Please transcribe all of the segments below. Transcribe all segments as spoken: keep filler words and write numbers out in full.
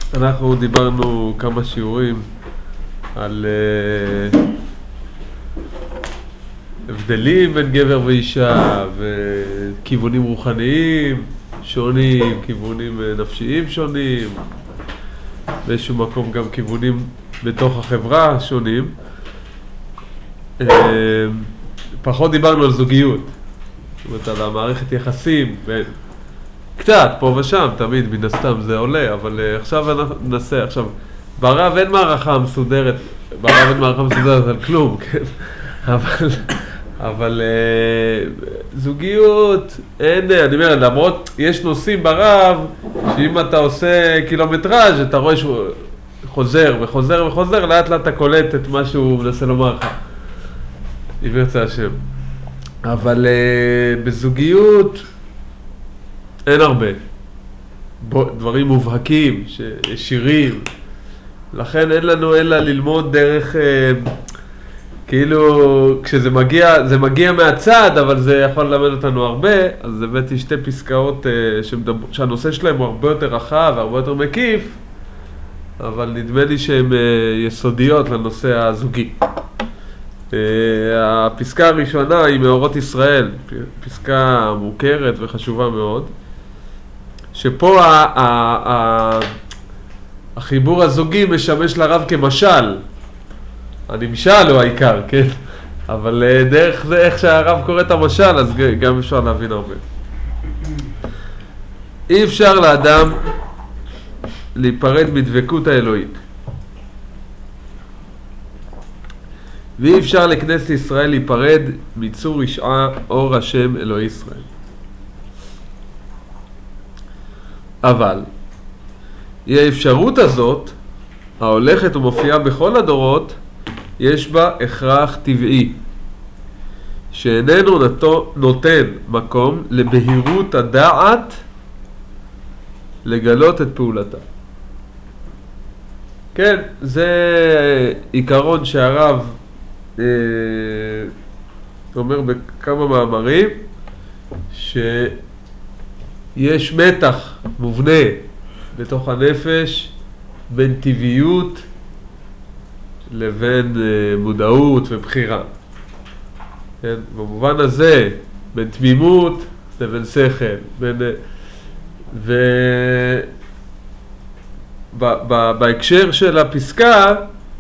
אנחנו דיברנו כמה שיעורים על uh, הבדלים בין גבר ואישה וכיוונים רוחניים שונים, כיוונים נפשיים שונים, באיזשהו מקום גם כיוונים בתוך החברה שונים. Uh, פחות דיברנו על זוגיות, זאת אומרת על המערכת יחסים בין קצת, פה ושם, תמיד, מן הסתם זה עולה, אבל uh, עכשיו אנחנו ננסה, עכשיו, ברב אין מערכה מסודרת, ברב אין מערכה מסודרת על כלום, כן? אבל, אבל uh, זוגיות, אין, אני אומר, למרות, יש נושאים ברב, שאם אתה עושה קילומטראז' אתה רואה שהוא חוזר וחוזר וחוזר, לאט לאט אתה קולט את מה שהוא מנסה לומר לך, אם ירצה השם. אבל uh, בזוגיות, אין הרבה דברים מובהקים, שירים, לכן אין לנו אלא ללמוד דרך, אה, כאילו כשזה מגיע, זה מגיע מהצד, אבל זה יכול ללמד אותנו הרבה. אז הבאתי שתי פסקאות אה, שמדבר, שהנושא שלהם הוא הרבה יותר רחב והרבה יותר מקיף, אבל נדמה לי שהן אה, יסודיות לנושא הזוגי. אה, הפסקה הראשונה היא מאורות ישראל, פסקה מוכרת וחשובה מאוד, שפה ה- ה- ה- החיבור הזוגי משמש לרב כמשל, הנמשל הוא העיקר, כן? אבל דרך זה איך שהרב קורא את המשל, אז גם אפשר להבין הרבה. אי אפשר לאדם להיפרד מדבקות האלוהית, ואי אפשר לכנסת ישראל להיפרד מצור רשעה אור השם אלוהי ישראל. אבל היא האפשרות הזאת, ההולכת ומופיעה בכל הדורות, יש בה הכרח טבעי, שאיננו נותן מקום לבהירות הדעת לגלות את פעולתה. כן, זה עיקרון שהרב אה, אומר בכמה מאמרים, ש... יש מתח מובנה בתוך הנפש בין טבעיות לבין מודעות ובחירה. כן? במובן הזה, בין תמימות לבין שכל. בין, ו... ב, ב, בהקשר של הפסקה,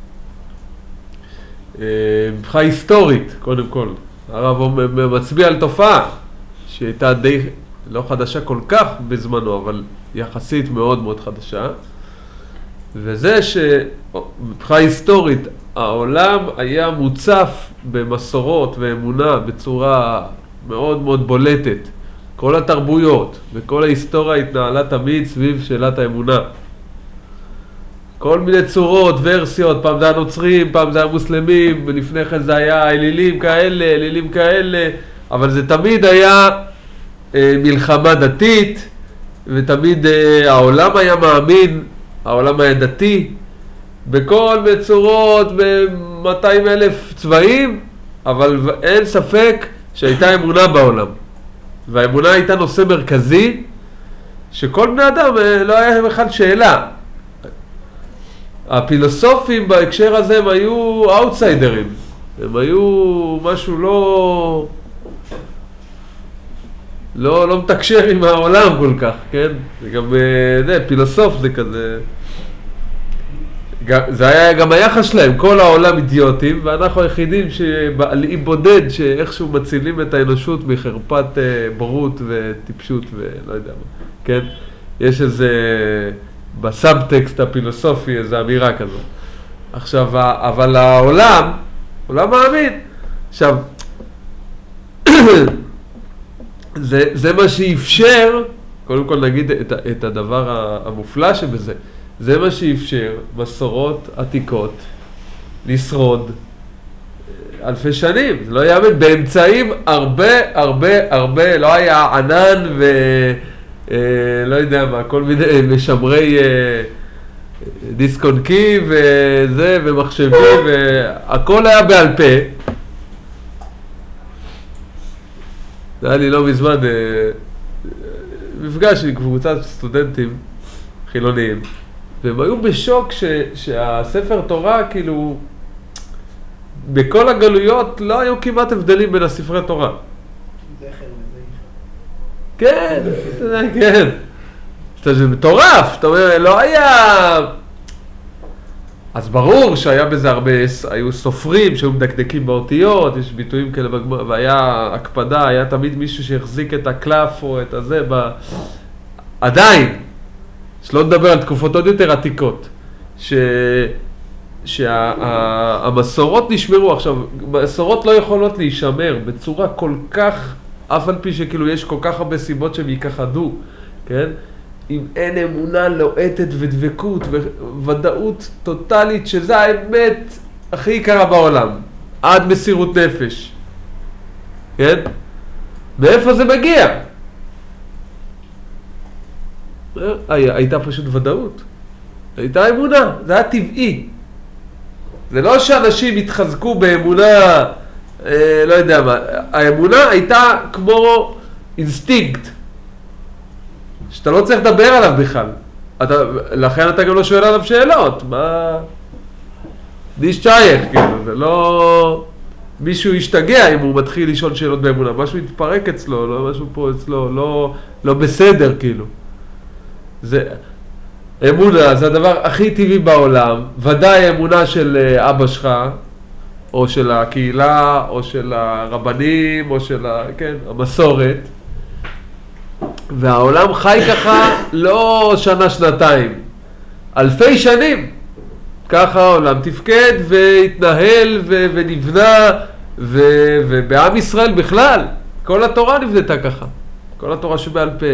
מבחינה היסטורית, קודם כל, הרב מצביע על תופעה שהייתה די לא חדשה כל כך בזמנו, אבל יחסית מאוד מאוד חדשה. וזה שמבחינה היסטורית העולם היה מוצף במסורות ואמונה בצורה מאוד מאוד בולטת. כל התרבויות וכל ההיסטוריה התנהלה תמיד סביב שאלת האמונה. כל מיני צורות, ורסיות, פעם זה היה נוצרים, פעם זה היה מוסלמים, ולפני כן זה היה אלילים כאלה, אלילים כאלה, אבל זה תמיד היה מלחמה דתית, ותמיד העולם היה מאמין, העולם היה דתי, בכל מצורות, ב-מאתיים אלף צבעים, אבל אין ספק שהייתה אמונה בעולם. והאמונה הייתה נושא מרכזי, שכל בני אדם לא היה בכלל שאלה. הפילוסופים בהקשר הזה הם היו אאוטסיידרים, הם היו משהו לא... לא, לא מתקשר עם העולם כל כך, כן? זה גם, זה, פילוסוף זה כזה, זה היה גם היחס שלהם, כל העולם אידיוטים, ואנחנו היחידים שבעלי בודד שאיכשהו מצילים את האנושות מחרפת בורות וטיפשות ולא יודע מה, כן? יש איזה, בסאבטקסט הפילוסופי, איזו אמירה כזו. עכשיו, אבל העולם, עולם מאמין. עכשיו, זה, זה מה שאפשר, קודם כל נגיד את, את הדבר המופלא שבזה, זה מה שאפשר מסורות עתיקות לשרוד אלפי שנים. זה לא יאמן, באמצעים הרבה הרבה הרבה, לא היה ענן ולא יודע מה, כל מיני משמרי דיסק און קי וזה ומחשבים, והכל היה בעל פה. זה היה לי לא מזמן מפגש עם קבוצת סטודנטים חילוניים, והם היו בשוק ש, שהספר תורה, כאילו, בכל הגלויות לא היו כמעט הבדלים בין הספרי תורה. זכר וזה. כן, אתה יודע, כן. זה מטורף, אתה אומר, לא היה... אז ברור שהיה בזה הרבה, היו סופרים שהיו מדקדקים באותיות, יש ביטויים כאלה בגמרא, והיה הקפדה, היה תמיד מישהו שהחזיק את הקלף או את הזה, ב... עדיין, שלא נדבר על תקופות עוד יותר עתיקות, ש... שהמסורות נשמרו. עכשיו, מסורות לא יכולות להישמר בצורה כל כך, אף על פי שכאילו יש כל כך הרבה סיבות שהם ייכחדו, כן? אם אין אמונה לוהטת ודבקות וודאות טוטלית, שזה האמת הכי יקרה בעולם, עד מסירות נפש, כן? מאיפה זה מגיע? הייתה פשוט ודאות, הייתה אמונה, זה היה טבעי. זה לא שאנשים התחזקו באמונה, אה, לא יודע מה, האמונה הייתה כמו אינסטינקט, שאתה לא צריך לדבר עליו בכלל. אתה, לכן אתה גם לא שואל עליו שאלות. מה... דיש צ'ייך, כאילו, זה לא... מישהו ישתגע אם הוא מתחיל לשאול שאלות באמונה. משהו יתפרק אצלו, לא משהו פה אצלו, לא, לא בסדר, כאילו. זה... אמונה זה הדבר הכי טבעי בעולם. ודאי אמונה של אבא שלך, או של הקהילה, או של הרבנים, או של ה... כן, המסורת. והעולם חי ככה לא שנה, שנתיים, אלפי שנים. ככה העולם תפקד והתנהל ו- ונבנה, ו- ובעם ישראל בכלל, כל התורה נבנתה ככה. כל התורה שבעל פה.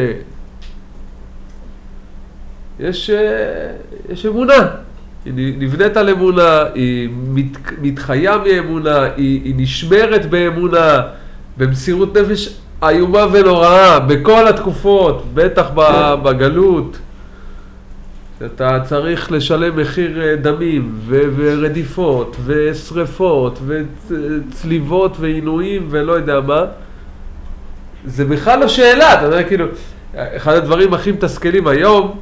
יש, יש אמונה. היא נבנית על אמונה, היא מת, מתחיה מאמונה, היא, היא נשמרת באמונה, במסירות נפש איומה ונוראה, בכל התקופות, בטח בגלות. אתה צריך לשלם מחיר דמים ו- ורדיפות ושריפות וצליבות ועינויים ולא יודע מה. זה בכלל לא שאלה, אתה יודע, כאילו, אחד הדברים הכי מתסכלים היום,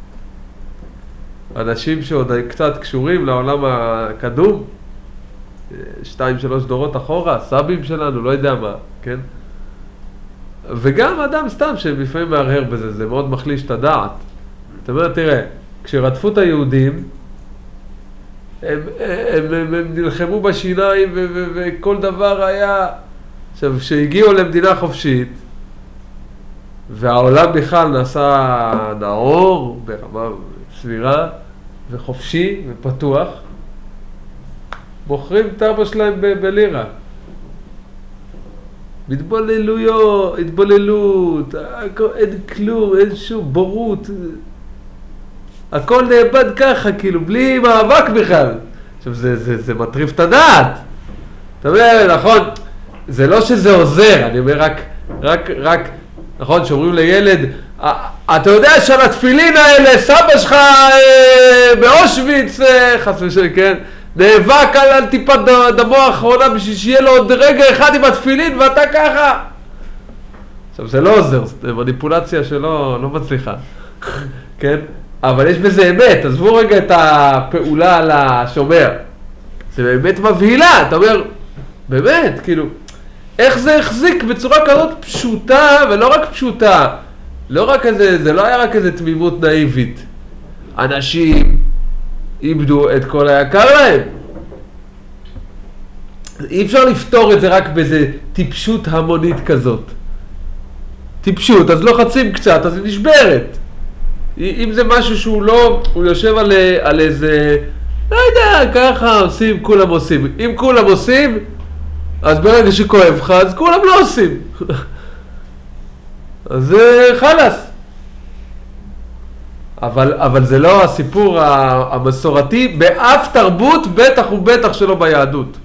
אנשים שעוד קצת קשורים לעולם הקדום, שתיים שלוש דורות אחורה, סבים שלנו, לא יודע מה, כן? וגם אדם סתם שלפעמים מהרהר בזה, זה מאוד מחליש את הדעת. זאת אומרת, תראה, כשרדפו את היהודים, הם, הם, הם, הם נלחמו בשיניים ו- ו- וכל דבר היה... עכשיו, כשהגיעו למדינה חופשית, והעולם בכלל נעשה נאור ברמה סבירה וחופשי ופתוח, מוכרים את אבא שלהם ב- בלירה. התבוללויות, התבוללות, אין כלום, אין שום בורות. הכל נאבד ככה, כאילו, בלי מאבק בכלל. עכשיו, זה, זה, זה מטריף את הדעת. אתה אומר, נכון, זה לא שזה עוזר, אני אומר, רק, רק, רק, נכון, שאומרים לילד, אתה יודע שעל התפילין האלה, סבא שלך אה, באושוויץ, אה, חס ושלום, כן? נאבק על, על טיפת דמו האחרונה בשביל שיהיה לו עוד רגע אחד עם התפילין ואתה ככה. עכשיו זה לא עוזר, זה מניפולציה שלא לא מצליחה, כן? אבל יש בזה אמת, עזבו רגע את הפעולה על השומר. זה באמת מבהילה, אתה אומר, באמת, כאילו, איך זה החזיק בצורה כזאת פשוטה, ולא רק פשוטה, לא רק איזה, זה לא היה רק איזה תמימות נאיבית. אנשים איבדו את כל היקר להם. אי אפשר לפתור את זה רק באיזה טיפשות המונית כזאת. טיפשות, אז לוחצים קצת, אז היא נשברת. אם זה משהו שהוא לא, הוא יושב על, על איזה, לא יודע, ככה עושים, כולם עושים. אם כולם עושים, אז ברגע שכואב לך, אז כולם לא עושים. אז זה חלס. אבל, אבל זה לא הסיפור המסורתי באף תרבות, בטח ובטח שלא ביהדות.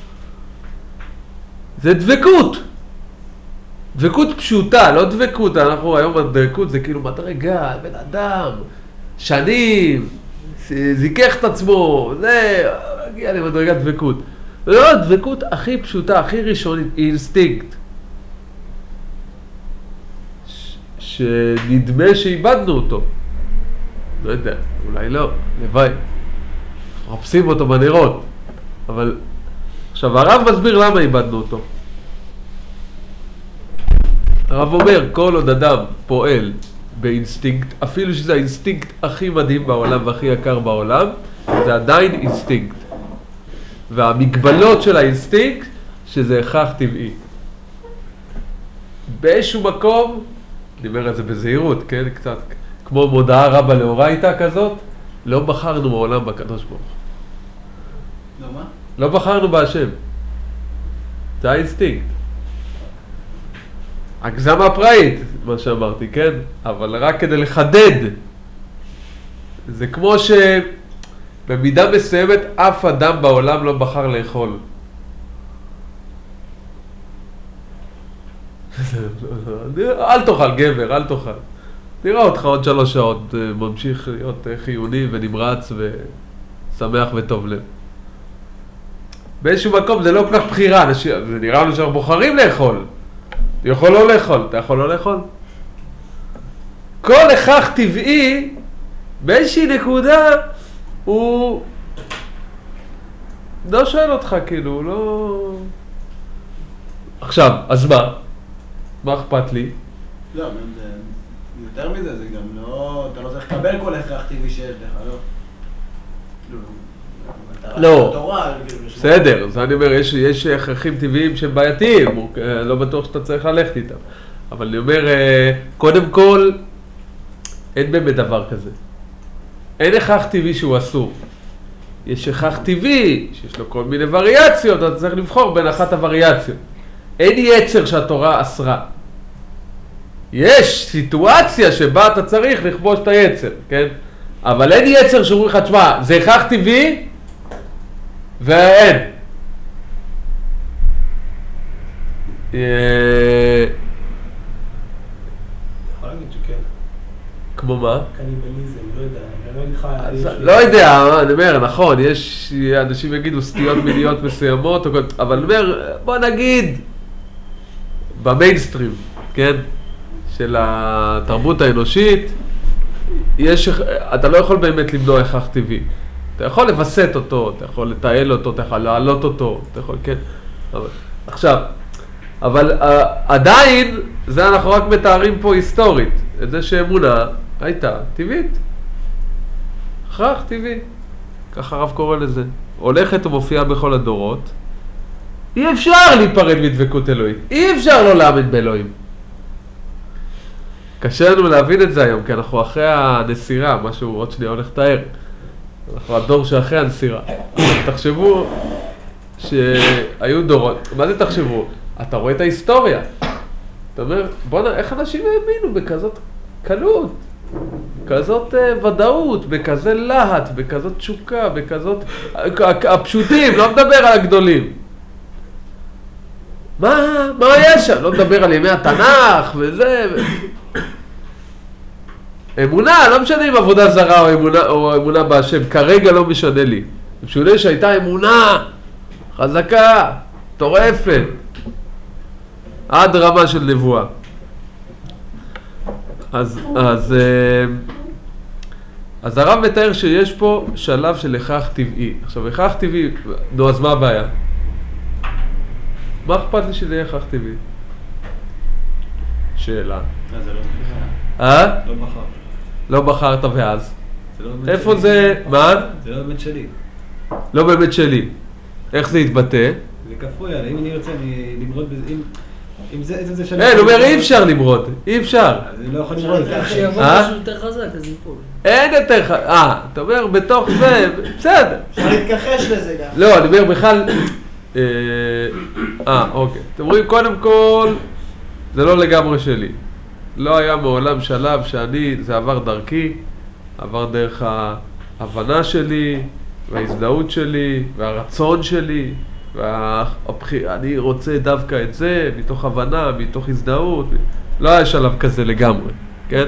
זה דבקות. דבקות פשוטה, לא דבקות. אנחנו היום הדבקות זה כאילו מדרגה, בן אדם, שנים, זיקח את עצמו, זה, הגיע למדרגת דבקות. לא, דבקות הכי פשוטה, הכי ראשונית, אינסטינקט. ש- שנדמה שאיבדנו אותו. לא יודע, אולי לא, לוואי. אנחנו מחפשים אותו בנרות. אבל עכשיו הרב מסביר למה איבדנו אותו. הרב אומר, כל עוד אדם פועל באינסטינקט, אפילו שזה האינסטינקט הכי מדהים בעולם והכי יקר בעולם, זה עדיין אינסטינקט. והמגבלות של האינסטינקט, שזה הכרח טבעי. באיזשהו מקום, אני אומר את זה בזהירות, כן? קצת כמו מודעה רבה לאורייתא כזאת, לא בחרנו בעולם בקדוש ברוך הוא. לא מה? לא בחרנו בהשם. זה האינסטינקט. הגזמה פראית, מה שאמרתי, כן? אבל רק כדי לחדד. זה כמו שבמידה מסוימת אף אדם בעולם לא בחר לאכול. אל תאכל גבר, אל תאכל. נראה אותך עוד שלוש שעות, ממשיך להיות חיוני ונמרץ ושמח וטוב לב. באיזשהו מקום זה לא כל כך בחירה, זה נראה לנו שאנחנו בוחרים לאכול. אתה יכול לא לאכול, אתה יכול לא לאכול. כל הכרח טבעי, באיזושהי נקודה, הוא לא שואל אותך, כאילו, הוא לא... עכשיו, אז מה? מה אכפת לי? לא, אבל זה... יותר מזה, זה גם לא... אתה לא צריך לקבל כל הכרח טבעי שיש לך, לא? לא, בסדר, אז אני אומר, יש, יש הכרחים טבעיים שהם בעייתיים, לא בטוח שאתה צריך ללכת איתם. אבל אני אומר, קודם כל, אין באמת דבר כזה. אין הכרח טבעי שהוא אסור. יש הכרח טבעי, שיש לו כל מיני וריאציות, אתה צריך לבחור בין אחת הווריאציות. אין יצר שהתורה אסרה. יש סיטואציה שבה אתה צריך לכבוש את היצר, כן? אבל אין יצר שאומרים לך, תשמע, זה הכרח טבעי, ואין. יכול להגיד שכן. כמו מה? קניבליזם, לא יודע, אני לא אגיד לך... לא יודע, אני אומר, נכון, יש אנשים יגידו סטיות מיניות מסוימות, אבל אני אומר, בוא נגיד, במיינסטרים, כן? של התרבות האנושית, יש, אתה לא יכול באמת למנוע הכרח טבעי. אתה יכול לבסט אותו, אתה יכול לתעל אותו, אתה יכול להעלות אותו, אתה יכול, כן. אבל, עכשיו, אבל uh, עדיין, זה אנחנו רק מתארים פה היסטורית. את זה שאמונה הייתה טבעית. הכרח טבעי. ככה הרב קורא לזה. הולכת ומופיעה בכל הדורות. אי אפשר להיפרד מדבקות אלוהית. אי אפשר לא להאמין באלוהים. קשה לנו להבין את זה היום, כי אנחנו אחרי הנסירה, משהו עוד שנייה הולך לתאר. אנחנו הדור שאחרי הנסירה. תחשבו שהיו דורות. מה זה תחשבו? אתה רואה את ההיסטוריה. אתה אומר, בוא'נה, איך אנשים האמינו בכזאת קלות, בכזאת uh, ודאות, בכזה להט, בכזאת תשוקה, בכזאת... הפשוטים, לא מדבר על הגדולים. מה, מה יש שם? לא מדבר על ימי התנ"ך וזה... ו... אמונה, לא משנה אם עבודה זרה או אמונה, או אמונה בהשם, כרגע לא משנה לי. משנה שהייתה אמונה חזקה, טורפת, עד רמה של נבואה. אז, אז, אז הרב מתאר שיש פה שלב של הכרח טבעי. עכשיו, הכרח טבעי, נו, אז מה הבעיה? מה אכפת לי שזה יהיה הכרח טבעי? שאלה. זה לא בחר. אה? לא בחר. לא בחרת ואז? זה לא באמת איפה שלי. זה? מה? זה לא באמת שלי. לא באמת שלי. איך זה יתבטא? זה כפוי עלי, אם אני רוצה למרוד בזה, אם... אם זה, זה, זה שלי... אין, הוא אומר אי אפשר למרוד, אי אפשר. אז אני לא יכול למרוד. שיבוא אה? משהו יותר חזק, אז ייפול. אין יותר חזק, אה, אתה אומר בתוך זה, בסדר. אפשר להתכחש לזה גם. לא, אני אומר בכלל, אה, אה, אוקיי. אתם רואים, קודם כל, זה לא לגמרי שלי. לא היה מעולם שלב שאני, זה עבר דרכי, עבר דרך ההבנה שלי, וההזדהות שלי, והרצון שלי, והבחיר, אני רוצה דווקא את זה, מתוך הבנה, מתוך הזדהות. לא היה שלב כזה לגמרי, כן?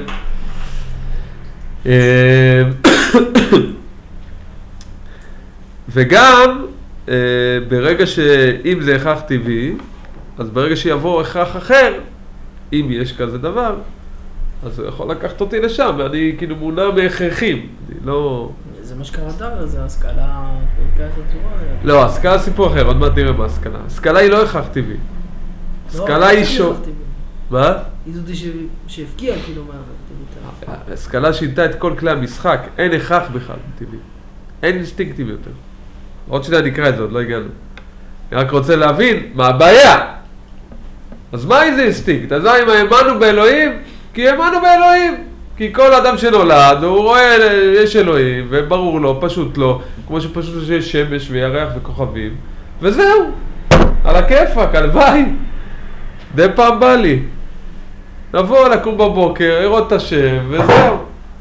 וגם, ברגע שאם זה הכרח טבעי, אז ברגע שיבוא הכרח אחר, אם יש כזה דבר, אז הוא יכול לקחת אותי לשם, ואני כאילו מונע מהכרחים, אני לא... זה מה שקרה דר, זה השכלה פרקה את הצורה. לא, השכלה סיפור אחר, עוד מעט נראה מה השכלה. השכלה היא לא הכרח טבעי. השכלה היא שו... מה? היא זאתי שהפקיעה כאילו מה... השכלה שינתה את כל כלי המשחק, אין הכרח בכלל טבעי. אין אינסטינקטים יותר. עוד שנייה נקרא את זה, עוד לא הגענו. אני רק רוצה להבין מה הבעיה. אז מה זה אינסטינקט? אז אם האמנו באלוהים? כי האמנו באלוהים. כי כל אדם שנולד, הוא רואה, יש אלוהים, וברור לו, פשוט לא, כמו שפשוט יש שמש וירח וכוכבים, וזהו. על הכיפק, הלוואי. די פעם בא לי. נבוא, לקום בבוקר, לראות את השם, וזהו.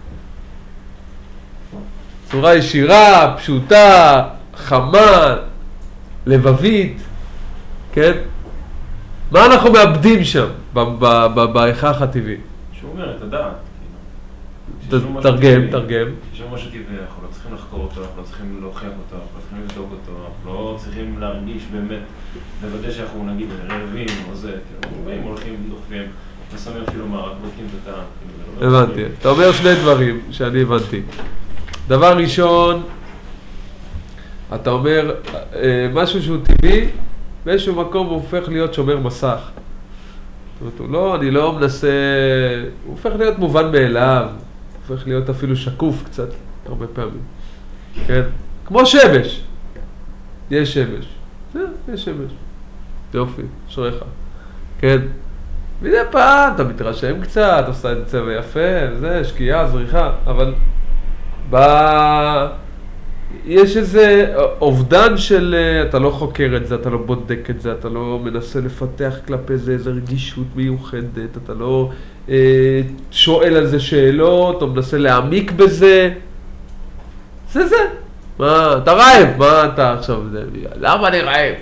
צורה ישירה, פשוטה, חמה, לבבית, כן? מה אנחנו מאבדים שם, בהכרח הטבעי? שהוא אומר את הדעת. תרגם, תרגם. יש משהו טבעי, אנחנו לא צריכים לחקור אותו, אנחנו לא צריכים להוכיח אותו, אנחנו לא צריכים לבדוק אותו, אנחנו לא צריכים להרגיש באמת, לוודא שאנחנו נגיד רעבים או זה, כאילו, באים, הולכים, דוחפים, נסמים אפילו מה, רק בודקים את הטעם. הבנתי. אתה אומר שני דברים שאני הבנתי. דבר ראשון, אתה אומר משהו שהוא טבעי, באיזשהו מקום הוא הופך להיות שומר מסך. זאת אומרת, לא, אני לא מנסה, הוא הופך להיות מובן מאליו, הופך להיות אפילו שקוף קצת, הרבה פעמים. כן? כמו שמש. יש שמש. זה, יש שמש. יופי, שריך. כן? מדי פעם אתה מתרשם קצת, עושה את צבע יפה, זה, שקיעה, זריחה, אבל ב... יש איזה אובדן של, אתה לא חוקר את זה, אתה לא בודק את זה, אתה לא מנסה לפתח כלפי זה איזו רגישות מיוחדת, אתה לא אה, שואל על זה שאלות, או מנסה להעמיק בזה. זה זה. מה, אתה רעב? מה אתה עכשיו? זה, למה אני רעב?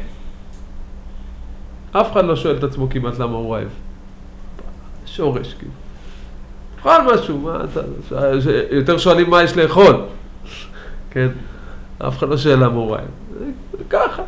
אף אחד לא שואל את עצמו כמעט למה הוא רעב. שורש, כאילו. אוכל משהו, מה אתה... יותר שואלים מה יש לאכול. כן? אף אחד לא שואל למה הוא רעב. ככה.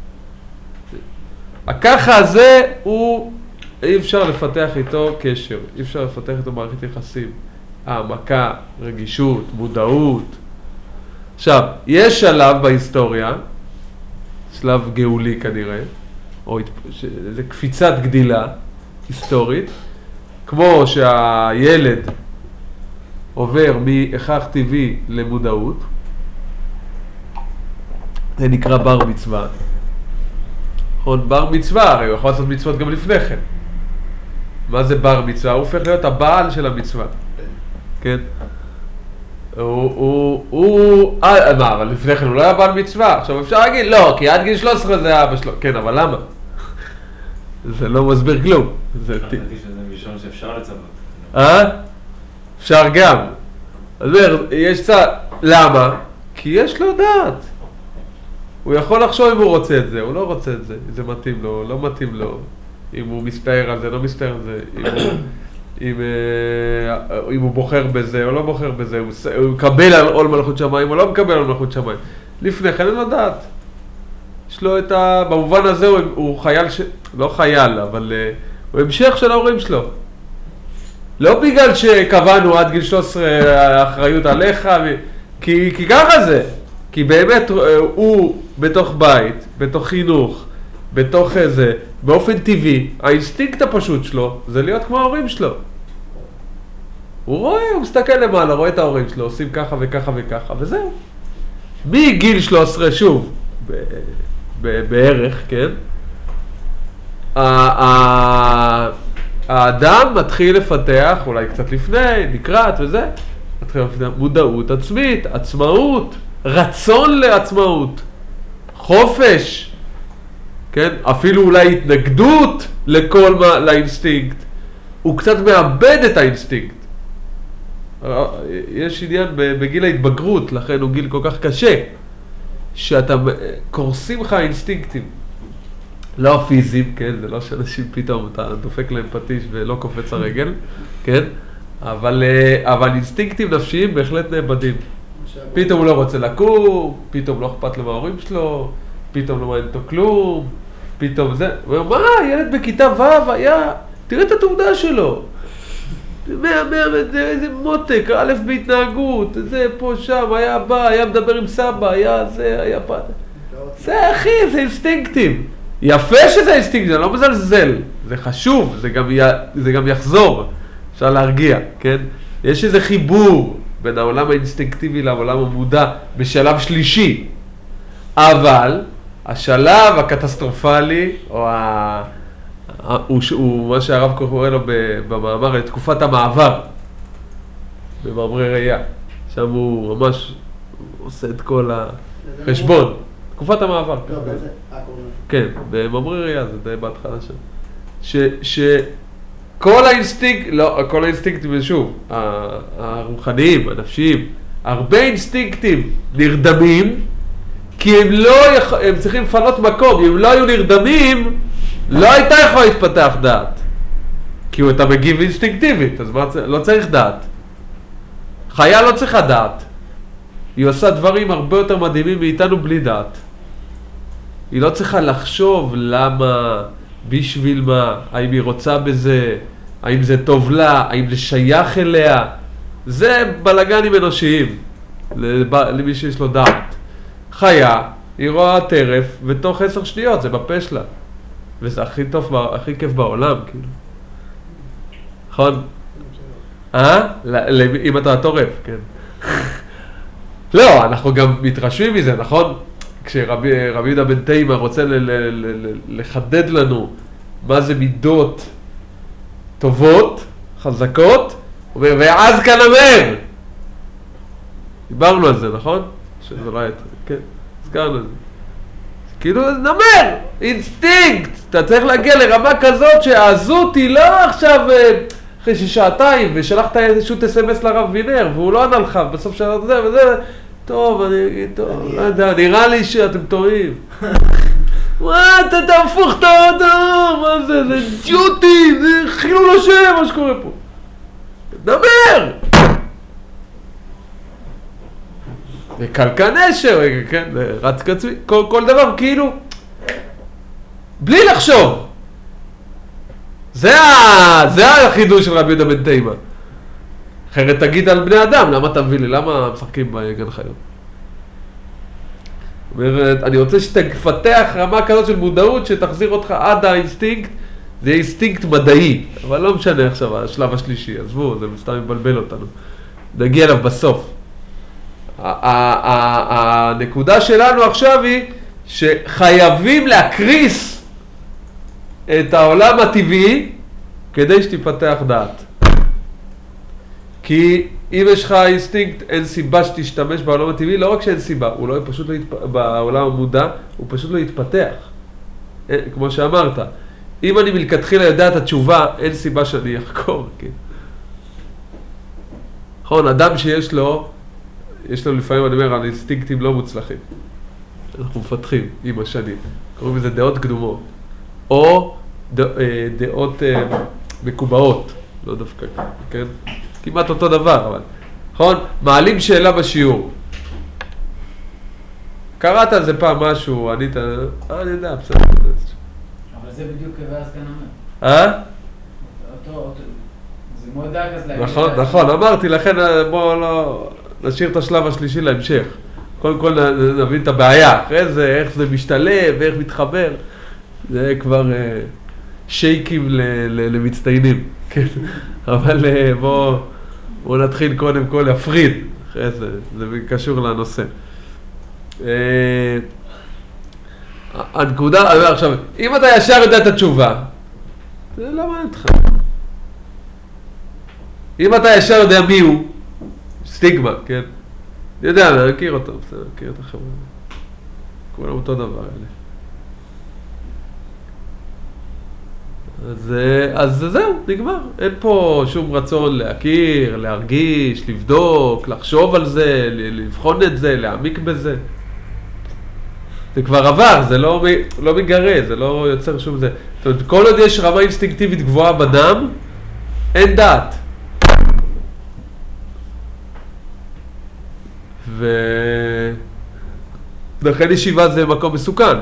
הככה הזה הוא... אי אפשר לפתח איתו קשר, אי אפשר לפתח איתו מערכת יחסים. העמקה, רגישות, מודעות. עכשיו, יש שלב בהיסטוריה, שלב גאולי כנראה, או זה קפיצת גדילה היסטורית, כמו שהילד עובר מהכרח טבעי למודעות, זה נקרא בר מצווה. נכון, בר מצווה, הרי הוא יכול לעשות מצוות גם לפני כן. מה זה בר מצווה? הוא הופך להיות הבעל של המצווה. כן? הוא, הוא, הוא, אה, מה, אבל לפני כן הוא לא היה בעל מצווה. עכשיו אפשר להגיד, לא, כי עד גיל שלוש עשרה זה אבא שלו. כן, אבל למה? זה לא מסביר כלום. זה חשבתי שזה מישון שאפשר לצוות. אה? אפשר גם. אז יש צד, למה? כי יש לו דעת. הוא יכול לחשוב אם הוא רוצה את זה, הוא לא רוצה את זה, זה מתאים לו, לא מתאים לו, אם הוא מסתער על זה, לא מסתער על זה, אם הוא, אם, אם הוא בוחר בזה או לא בוחר בזה, הוא, הוא מקבל על עול מלכות שמיים או לא מקבל על מלכות שמיים. לפני כן אין לו דעת. יש לו את ה... במובן הזה הוא, הוא חייל, ש... לא חייל, אבל uh, הוא המשך של ההורים שלו. לא בגלל שקבענו עד גיל שלוש עשרה האחריות עליך, ו... כי, כי ככה זה. כי באמת הוא בתוך בית, בתוך חינוך, בתוך איזה, באופן טבעי, האינסטינקט הפשוט שלו זה להיות כמו ההורים שלו. הוא רואה, הוא מסתכל למעלה, רואה את ההורים שלו, עושים ככה וככה וככה, וזהו. מגיל שלוש עשרה, שוב, ב- ב- בערך, כן? האדם מתחיל לפתח, אולי קצת לפני, לקראת וזה, מתחיל לפתח מודעות עצמית, עצמאות, רצון לעצמאות, חופש, כן? אפילו אולי התנגדות לכל מה, לאינסטינקט. הוא קצת מאבד את האינסטינקט. יש עניין בגיל ההתבגרות, לכן הוא גיל כל כך קשה, שאתה קורסים לך האינסטינקטים. לא פיזיים, כן? זה לא שאנשים פתאום, אתה דופק להם פטיש ולא קופץ הרגל, כן? אבל, אבל אינסטינקטים נפשיים בהחלט נאבדים. פתאום הוא לא רוצה לקום, פתאום לא אכפת לו מההורים שלו, פתאום לא מעניין אותו כלום, פתאום זה. הוא אומר, מה, ילד בכיתה ו' היה, תראה את התעודה שלו. מהמר, איזה מותק, א' בהתנהגות, זה פה שם, היה בא, היה מדבר עם סבא, היה זה, היה פעם. זה אחי, זה אינסטינקטים. יפה שזה אינסטינקטים, אני לא מזלזל, זה חשוב, זה גם, י... זה גם יחזור, אפשר להרגיע, כן? יש איזה חיבור בין העולם האינסטינקטיבי לעולם המודע בשלב שלישי, אבל השלב הקטסטרופלי, או ה... הוא, הוא מה שהרב קורא לו במאמר, תקופת המעבר, במאמרי ראייה, שם הוא ממש עושה את כל החשבון, תקופת המעבר. לא, זה, כן, במאמרי ראייה, זה די בהתחלה שם. שכל האינסטינקט, לא, כל האינסטינקטים, שוב, הרוחניים, הנפשיים, הרבה אינסטינקטים נרדמים, כי הם לא, הם צריכים לפנות מקום, אם לא היו נרדמים, לא הייתה יכולה להתפתח דעת. כי אתה מגיב אינסטינקטיבית, אז מה, לא צריך דעת. חיה לא צריכה דעת. היא עושה דברים הרבה יותר מדהימים מאיתנו בלי דעת. היא לא צריכה לחשוב למה, בשביל מה, האם היא רוצה בזה, האם זה טוב לה, האם זה שייך אליה. זה בלגנים אנושיים, למי שיש לו דעת. חיה, היא רואה טרף, ותוך עשר שניות זה בפה שלה. וזה הכי טוב, הכי כיף בעולם, כאילו. נכון? אה? אם אתה טורף, כן. לא, אנחנו גם מתרשמים מזה, נכון? כשרבי יהודה בן תימא רוצה ל- ל- ל- ל- לחדד לנו מה זה מידות טובות, חזקות, הוא אומר, ואז כאן אמר. דיברנו על זה, נכון? שזה לא היה, כן, הזכרנו את זה. כאילו, נמר, אינסטינקט, אתה צריך להגיע לרמה כזאת שהעזות היא לא עכשיו אחרי ששעתיים, ושלחת איזשהו אס-אם-אס לרב וינר, והוא לא ענה לך, בסוף שלחת את זה וזה, טוב, אני אגיד, טוב, לא יודע, נראה לי שאתם טועים. מה, אתה תהפוך את האדם, מה זה, זה דיוטי, זה חילול השם, מה שקורה פה. נמר! וקלקה נשר, כן, רץ קצוי, כל, כל דבר כאילו, בלי לחשוב. זה, ה, זה החידוש של רבי יהודה בן תימא. אחרת תגיד על בני אדם, למה אתה מביא לי, למה משחקים בגן חיות? אומרת, אני רוצה שתפתח רמה כזאת של מודעות שתחזיר אותך עד האינסטינקט, זה אינסטינקט מדעי, אבל לא משנה עכשיו השלב השלישי, עזבו, זה סתם מבלבל אותנו. נגיע אליו בסוף. הנקודה שלנו עכשיו היא שחייבים להקריס את העולם הטבעי כדי שתפתח דעת. כי אם יש לך אינסטינקט, אין סיבה שתשתמש בעולם הטבעי, לא רק שאין סיבה, הוא לא פשוט לא יתפ... בעולם המודע, הוא פשוט לא יתפתח. כמו שאמרת, אם אני מלכתחילה יודע את התשובה, אין סיבה שאני אחקור. כן? נכון, אדם שיש לו, יש לו לפעמים, אני אומר, על אינסטינקטים לא מוצלחים. אנחנו מפתחים עם השנים. קוראים לזה דעות קדומות. או ד... דעות מקובעות, לא דווקא, כן? כמעט אותו דבר, אבל. נכון? מעלים שאלה בשיעור. קראת על זה פעם משהו, ענית, אה, אני יודע, בסדר. אבל זה בדיוק כבאז כאן אומר. אה? אותו, אותו, זה מאוד דק אז להגיד. נכון, נכון, אמרתי, לכן בואו לא, נשאיר את השלב השלישי להמשך. קודם כל נבין את הבעיה, אחרי זה, איך זה משתלב, ואיך מתחבר. זה כבר אה, שייקים ל, ל, למצטיינים, כן? אבל אה, בואו... בואו נתחיל קודם כל להפריד, אחרי זה, זה קשור לנושא. הנקודה, עכשיו, אם אתה ישר יודע את התשובה, זה לא מעניין אותך. אם אתה ישר יודע מי הוא, סטיגמה, כן? אני יודע, אני מכיר אותו, בסדר, מכיר את החברה. כולם אותו דבר, אלה. אז, אז זהו, נגמר. אין פה שום רצון להכיר, להרגיש, לבדוק, לחשוב על זה, לבחון את זה, להעמיק בזה. זה כבר עבר, זה לא, לא מגרה, זה לא יוצר שום זה. זאת אומרת, כל עוד יש רמה אינסטינקטיבית גבוהה בדם, אין דעת. ולכן ישיבה זה מקום מסוכן.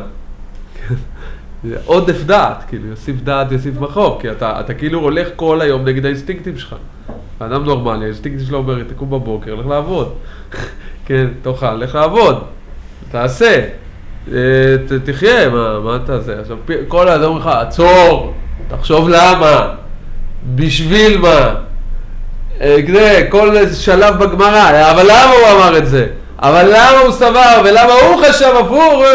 עודף דעת, כאילו, יוסיף דעת, יוסיף מחוק, כי אתה, אתה כאילו הולך כל היום נגד האינסטינקטים שלך. האדם נורמלי, האינסטינקט שלו אומר, תקום בבוקר, לך לעבוד. כן, תאכל, לך לעבוד. תעשה. תחיה, מה, מה אתה זה? עכשיו, כל האדם אומר לך, עצור, תחשוב למה, בשביל מה. כדי, כל שלב בגמרא, אבל למה הוא אמר את זה? אבל למה הוא סבר, ולמה הוא חשב הפוך?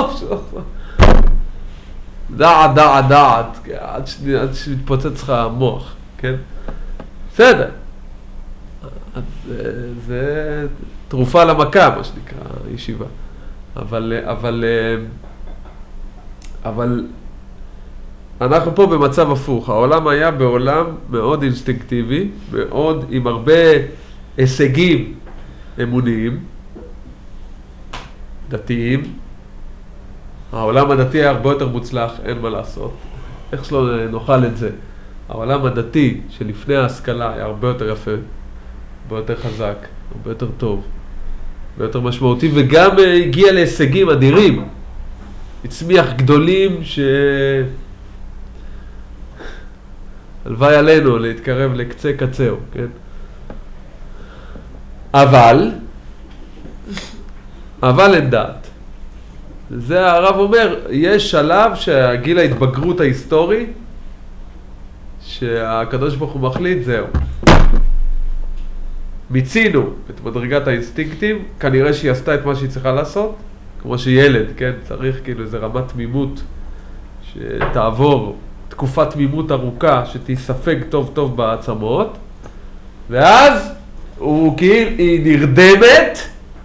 דעת, דעת, דעת, עד שמתפוצץ לך המוח, כן? בסדר. זה תרופה למכה, מה שנקרא, ישיבה. אבל, אבל, אבל, אנחנו פה במצב הפוך. העולם היה בעולם מאוד אינסטינקטיבי, מאוד עם הרבה הישגים אמוניים, דתיים. העולם הדתי היה הרבה יותר מוצלח, אין מה לעשות. איך שלא נאכל את זה. העולם הדתי שלפני ההשכלה היה הרבה יותר יפה, הרבה יותר חזק, הרבה יותר טוב, הרבה יותר משמעותי, וגם הגיע להישגים אדירים. הצמיח גדולים ש... הלוואי עלינו להתקרב לקצה קצהו, כן? אבל, אבל אין דעת. זה הרב אומר, יש שלב שהגיל ההתבגרות ההיסטורי, שהקדוש ברוך הוא מחליט, זהו. מיצינו את מדרגת האינסטינקטים, כנראה שהיא עשתה את מה שהיא צריכה לעשות, כמו שילד, כן? צריך כאילו איזו רמת תמימות שתעבור תקופת תמימות ארוכה, שתספג טוב טוב בעצמות, ואז הוא כאילו, היא נרדמת,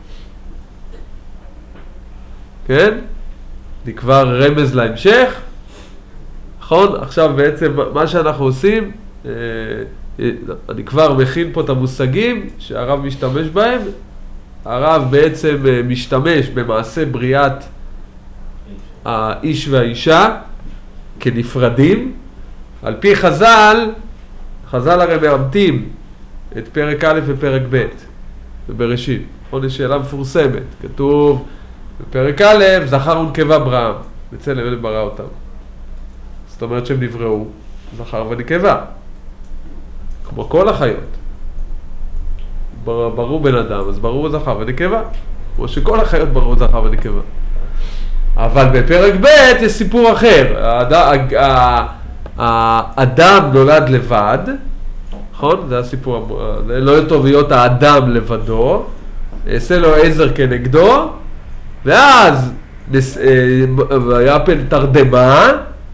כן? זה כבר רמז להמשך, נכון? עכשיו בעצם מה שאנחנו עושים, אה, אני כבר מכין פה את המושגים שהרב משתמש בהם. הרב בעצם משתמש במעשה בריאת האיש והאישה כנפרדים. על פי חז"ל, חז"ל הרי מאמתים את פרק א' ופרק ב' בבראשית. נכון, יש שאלה מפורסמת, כתוב בפרק א', זכר ונקבה בראם, בצלם אלוהים ברא אותם. זאת אומרת שהם נבראו זכר ונקבה, כמו כל החיות. בראו בן אדם, אז בראו זכר ונקבה, כמו שכל החיות בראו זכר ונקבה. אבל בפרק ב' יש סיפור אחר. האדם נולד לבד, נכון? זה הסיפור, לא טוב להיות האדם לבדו, יעשה לו עזר כנגדו, ואז ויפל תרדמה,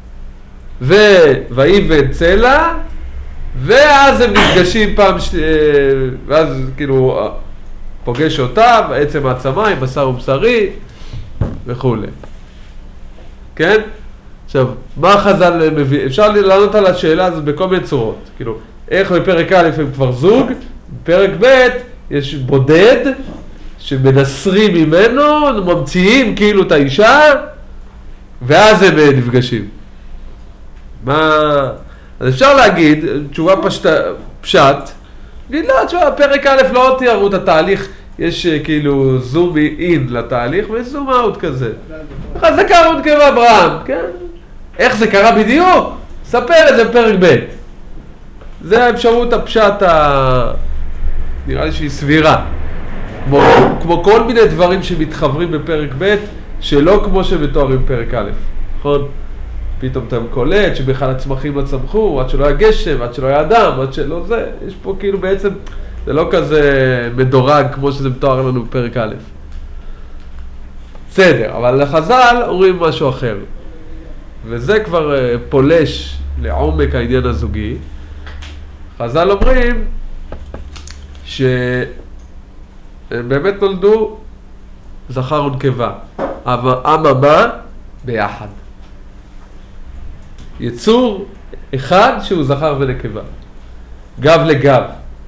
ויבן צלע, ואז הם נפגשים פעם, ש... ואז כאילו פוגש אותה, בעצם העצמה עם בשר ובשרי וכו'. כן? עכשיו, מה חז"ל מביא? אפשר לענות על השאלה הזאת בכל מיני צורות. כאילו, איך בפרק א' הם כבר זוג, בפרק ב' יש בודד שמנסרים ממנו, ממציאים כאילו את האישה, ואז הם נפגשים. מה... אז אפשר להגיד, תשובה פשט... פשט, להגיד לא, תשובה, פרק א' לא תיארו את התהליך, יש כאילו זום אין לתהליך ויש זום אאוט כזה. איך זה קרה ונקבה אברהם, כן? איך זה קרה בדיוק? ספר את זה בפרק ב'. זה האפשרות הפשט ה... נראה לי שהיא סבירה. כמו, כמו כל מיני דברים שמתחברים בפרק ב' שלא כמו שמתוארים בפרק א', נכון? פתאום אתה קולט שבכלל הצמחים לא צמחו, עד שלא היה גשם, עד שלא היה אדם, עד שלא זה, יש פה כאילו בעצם, זה לא כזה מדורג כמו שזה מתואר לנו בפרק א'. בסדר, אבל לחז"ל אומרים משהו אחר. וזה כבר פולש לעומק העניין הזוגי. חז"ל אומרים שהם באמת נולדו זכר ונקבה, אממה ביחד. יצור אחד שהוא זכר ונקבה, גב לגב,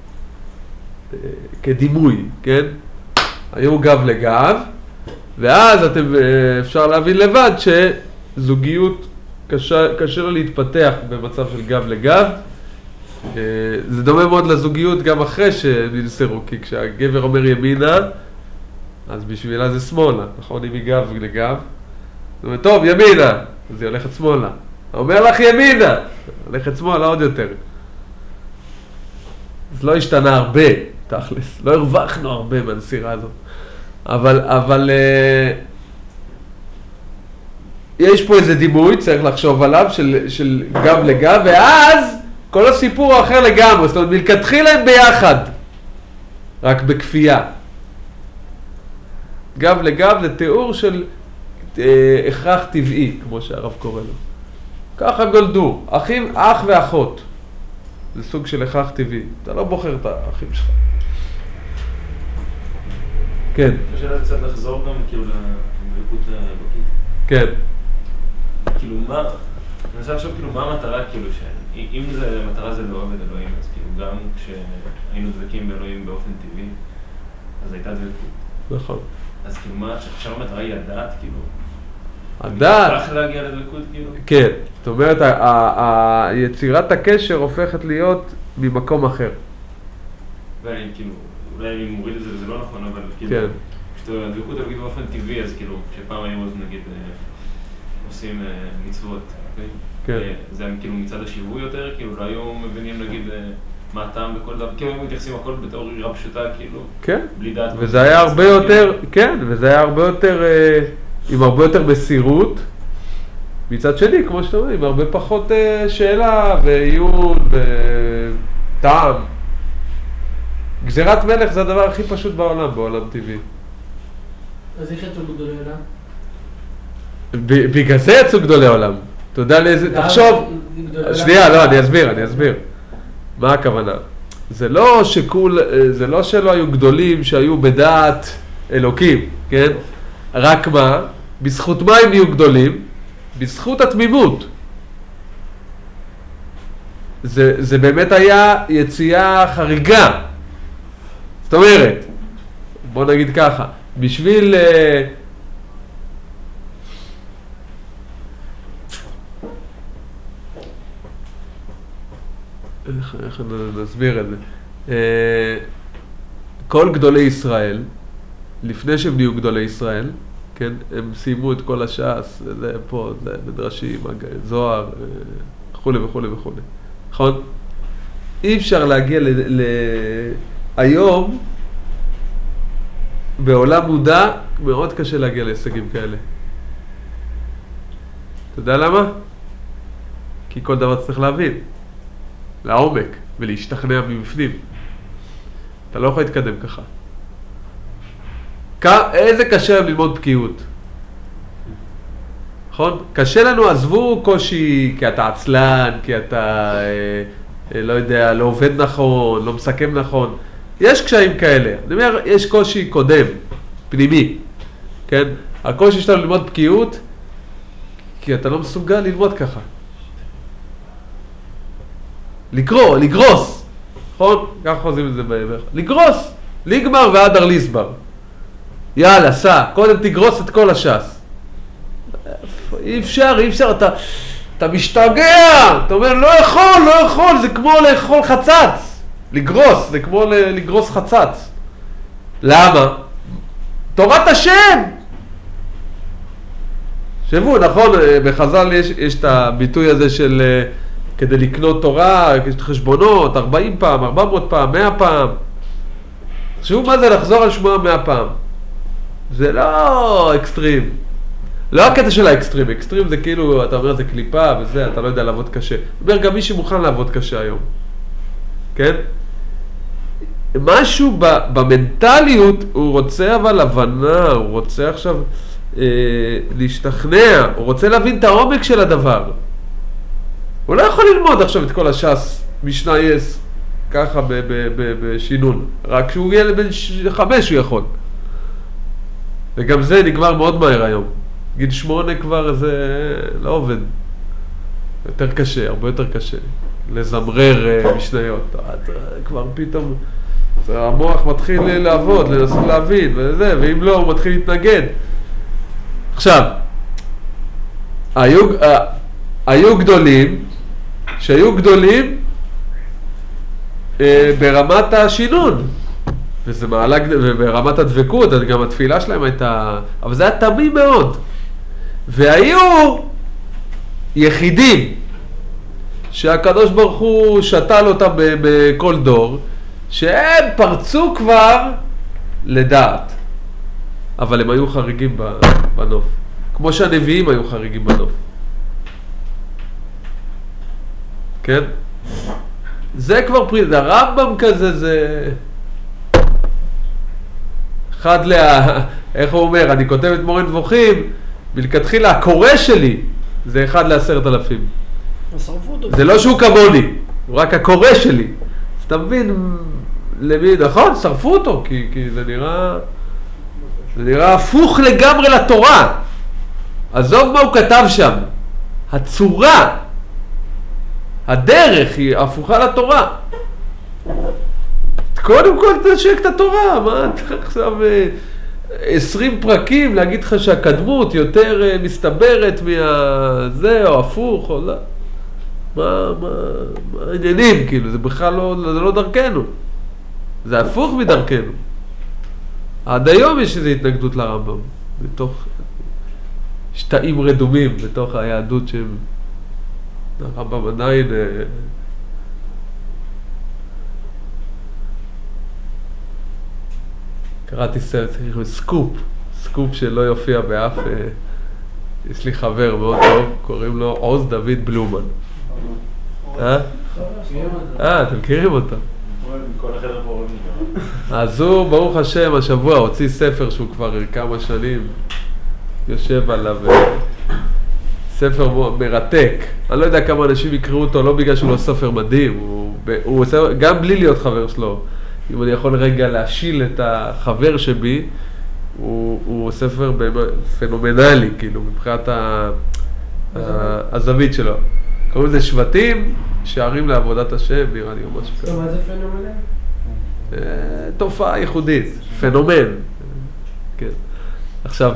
כדימוי, כן? היו גב לגב, ואז אתם, אפשר להבין לבד שזוגיות קשה, קשה לה להתפתח במצב של גב לגב. זה דומה מאוד לזוגיות גם אחרי שננסרו, כי כשהגבר אומר ימינה, אז בשבילה זה שמאלה, נכון? אם היא גב לגב, זאת אומרת, טוב, ימינה, אז היא הולכת שמאלה. אומר לך ימינה, הולכת שמאלה עוד יותר. אז לא השתנה הרבה, תכלס. לא הרווחנו הרבה בנסירה הזאת. אבל, אבל... יש פה איזה דימוי, צריך לחשוב עליו, של, של גב לגב, ואז כל הסיפור הוא אחר לגמרי. זאת אומרת, מלכתחילה הם ביחד, רק בכפייה. גב לגב זה תיאור של אה, הכרח טבעי, כמו שהרב קורא לו. ככה גולדו, אחים, אח ואחות. זה סוג של הכרח טבעי. אתה לא בוחר את האחים שלך. כן. השאלה קצת לחזור גם כאילו לדבקות אלוקית. כן. כאילו מה, אני מנסה לחשוב כאילו מה המטרה כאילו שאם זה, המטרה זה לאהוב את אלוהים, אז כאילו גם כשהיינו דבקים באלוהים באופן טבעי, אז הייתה דבקות. נכון. אז כאילו מה, עכשיו המטרה היא הדעת כאילו? הדעת. צריך להגיע לדבקות כאילו? כן. זאת אומרת, יצירת הקשר הופכת להיות ממקום אחר. ואני כאילו, אולי אני מוריד את זה וזה לא נכון, אבל כאילו, כן. כשהדבקות אלוקית באופן טבעי, אז כאילו, כשפעם היינו אז נגיד עושים מצוות, אוקיי? כן. זה כאילו מצד השיווי יותר, כאילו לא היו מבינים נגיד מה הטעם בכל דבר, כאילו הם מתייחסים הכל בתיאוריה רב פשוטה, כאילו, כן. בלי דעת. וזה היה הרבה יותר, כן, וזה היה הרבה יותר, עם הרבה יותר מסירות. מצד שני, כמו שאתה אומר, עם הרבה פחות שאלה ועיון וטעם. גזירת מלך זה הדבר הכי פשוט בעולם, בעולם טבעי. אז איך יצאו גדולי עולם? בגלל זה יצאו גדולי עולם. אתה יודע לאיזה, תחשוב, שנייה, לא, אני אסביר, אני אסביר. מה הכוונה? זה לא שכול, זה לא שלא היו גדולים שהיו בדעת אלוקים, כן? רק מה? בזכות מה הם נהיו גדולים? בזכות התמימות. זה, זה באמת היה יציאה חריגה. זאת אומרת, בוא נגיד ככה, בשביל... איך, איך נסביר את זה? כל גדולי ישראל, לפני שהם נהיו גדולי ישראל, כן, הם סיימו את כל הש"ס, זה פה, זה מדרשים, זוהר, וכו' וכו' וכו'. נכון? אי אפשר להגיע ל... ל... היום, בעולם מודע, מאוד קשה להגיע להישגים כאלה. אתה יודע למה? כי כל דבר צריך להבין. לעומק, ולהשתכנע מבפנים. אתה לא יכול להתקדם ככה. איזה קשה ללמוד בקיאות. נכון? קשה לנו, עזבו קושי כי אתה עצלן, כי אתה, אה, לא יודע, לא עובד נכון, לא מסכם נכון. יש קשיים כאלה. אני אומר, יש קושי קודם, פנימי. כן? הקושי שלנו ללמוד בקיאות, כי אתה לא מסוגל ללמוד ככה. לקרוא, לגרוס. נכון? ככה חוזים את זה בעבר. לגרוס. לגמר ועד ליסבר. יאללה, סע. קודם תגרוס את כל הש"ס. אי אפשר, אי אפשר. אתה, אתה משתגע. אתה אומר, לא יכול, לא יכול. זה כמו לאכול חצץ. לגרוס, זה כמו לגרוס חצץ. למה? תורת השם. שבו, נכון, בחז"ל יש, יש את הביטוי הזה של... כדי לקנות תורה, יש חשבונות, ארבעים פעם, ארבע מאות פעם, מאה פעם. תחשבו מה זה לחזור על שמוע מאה פעם. זה לא אקסטרים. לא הקטע של האקסטרים. אקסטרים זה כאילו, אתה אומר, זה קליפה וזה, אתה לא יודע לעבוד קשה. אומר, גם מי שמוכן לעבוד קשה היום. כן? משהו במנטליות, הוא רוצה אבל הבנה, הוא רוצה עכשיו אה, להשתכנע, הוא רוצה להבין את העומק של הדבר. הוא לא יכול ללמוד עכשיו את כל הש"ס, משנה יס, ככה בשינון. רק כשהוא יהיה לבן חמש הוא יכול. וגם זה נגמר מאוד מהר היום. גיל שמונה כבר זה לא עובד. יותר קשה, הרבה יותר קשה. לזמרר משניות. כבר פתאום המוח מתחיל לעבוד, לנסות להבין וזה, ואם לא הוא מתחיל להתנגד. עכשיו, היו... היו גדולים, שהיו גדולים אה, ברמת השינון, וזה מעלה, וברמת הדבקות, גם התפילה שלהם הייתה, אבל זה היה תמים מאוד. והיו יחידים, שהקדוש ברוך הוא שתל אותם בכל דור, שהם פרצו כבר לדעת. אבל הם היו חריגים בנוף. כמו שהנביאים היו חריגים בנוף. כן? זה כבר פריד, הרמב"ם כזה זה... אחד לה... איך הוא אומר? אני כותב את מורה נבוכים, מלכתחילה הקורא שלי זה אחד לעשרת אלפים. זה לא שהוא כמוני, הוא רק הקורא שלי. אז אתה מבין למי, נכון, שרפו אותו, כי, כי זה נראה... זה נראה הפוך לגמרי לתורה. עזוב מה הוא כתב שם. הצורה, הדרך היא הפוכה לתורה. קודם כל תשק את התורה, מה אתה עכשיו עשרים פרקים להגיד לך שהקדמות יותר מסתברת מהזה או הפוך או לא. מה, מה, מה העניינים, כאילו, זה בכלל לא, זה לא דרכנו. זה הפוך מדרכנו. עד היום יש איזו התנגדות לרמב"ם, בתוך שתאים רדומים, בתוך היהדות שהם, הרמב"ם עדיין, קראתי סרט, סקופ, סקופ שלא יופיע באף, יש לי חבר מאוד טוב, קוראים לו עוז דוד בלומן. אה? אה, אתם מכירים אותו? אז הוא, ברוך השם, השבוע הוציא ספר שהוא כבר כמה שנים יושב עליו, ספר מרתק. אני לא יודע כמה אנשים יקראו אותו, לא בגלל שהוא לא ספר מדהים, הוא, הוא עושה, גם בלי להיות חבר שלו. אם אני יכול רגע להשיל את החבר שבי, הוא, הוא ספר פנומנלי, כאילו, מבחינת ה, ה, הזווית שלו. קוראים לזה שבטים, שערים לעבודת השם, נראה לי או משהו כזה. מה זה פנומנל? תופעה ייחודית, פנומן. כן. עכשיו,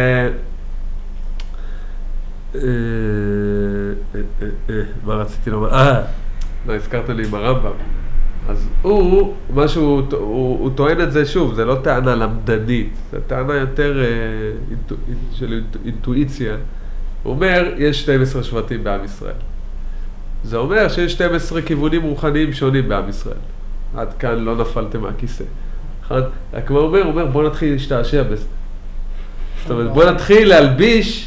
מה רציתי לומר? אה, לא, הזכרת לי עם הרמב"ם. אז הוא, משהו, הוא, הוא טוען את זה שוב, זה לא טענה למדנית, זה טענה יותר אינטו, של אינטואיציה. הוא אומר, יש שנים עשר שבטים בעם ישראל. זה אומר שיש שנים עשר כיוונים רוחניים שונים בעם ישראל. עד כאן לא נפלתם מהכיסא. רק מה הוא אומר? הוא אומר, בוא נתחיל להשתעשע בזה. זאת אומרת, בוא נתחיל להלביש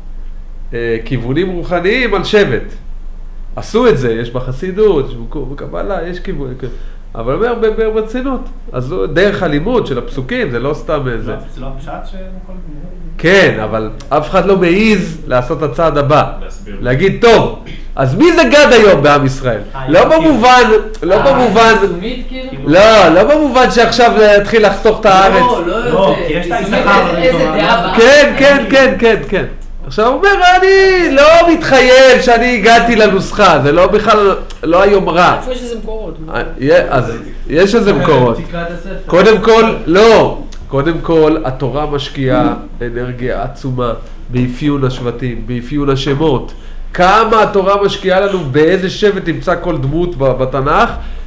אה, כיוונים רוחניים על שבט. עשו את זה, יש בחסידות, יש בקבלה, יש כיוונים. אבל הוא אומר, ברצינות. אז דרך הלימוד של הפסוקים, זה לא סתם איזה. זה לא הפשט שנכון? כן, אבל אף אחד לא מעיז לעשות את הצעד הבא. להגיד, טוב, אז מי זה גד היום בעם ישראל? לא במובן, לא במובן, לא, לא במובן שעכשיו יתחיל לחתוך את הארץ. לא, לא, כי יש לה איסחר. כן, כן, כן, כן, כן. עכשיו הוא אומר, אני לא מתחייב שאני הגעתי לנוסחה, זה לא בכלל, לא היומרה. איפה יש איזה מקורות? אז יש איזה מקורות. קודם כל, לא. קודם כל, התורה משקיעה אנרגיה עצומה באפיון השבטים, באפיון השמות. כמה התורה משקיעה לנו, באיזה שבט נמצא כל דמות בתנ"ך,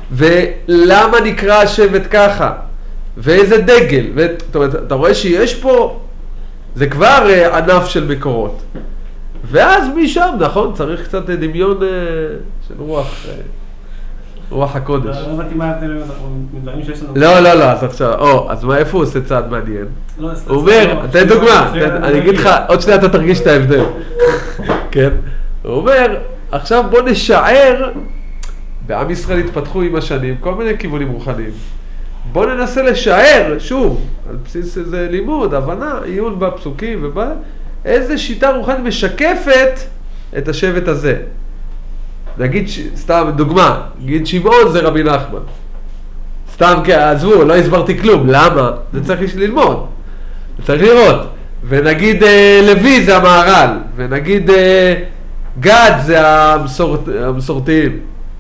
ולמה נקרא השבט ככה, ואיזה דגל. זאת אומרת, אתה רואה שיש פה, זה כבר uh, ענף של מקורות. ואז משם, נכון, צריך קצת דמיון uh, של רוח, uh, רוח הקודש. לא הבנתי מה ההבדל מדברים שיש לנו. לא, לא, לא, אז עכשיו, או, אז מה, איפה הוא עושה צעד מעניין? הוא אומר, תן דוגמה, אני אגיד לך, עוד שנייה אתה תרגיש את ההבדל. כן? הוא אומר, עכשיו בוא נשער, בעם ישראל התפתחו עם השנים, כל מיני כיוונים רוחניים. בוא ננסה לשער, שוב, על בסיס איזה לימוד, הבנה, עיון בפסוקים ובא, איזה שיטה רוחנית משקפת את השבט הזה. נגיד, סתם דוגמה, נגיד שמעון זה רבי נחמן. סתם, עזבו, לא הסברתי כלום, למה? זה צריך ללמוד, זה צריך לראות. ונגיד לוי זה המהר"ל, ונגיד גד זה המסורת, המסורתיים,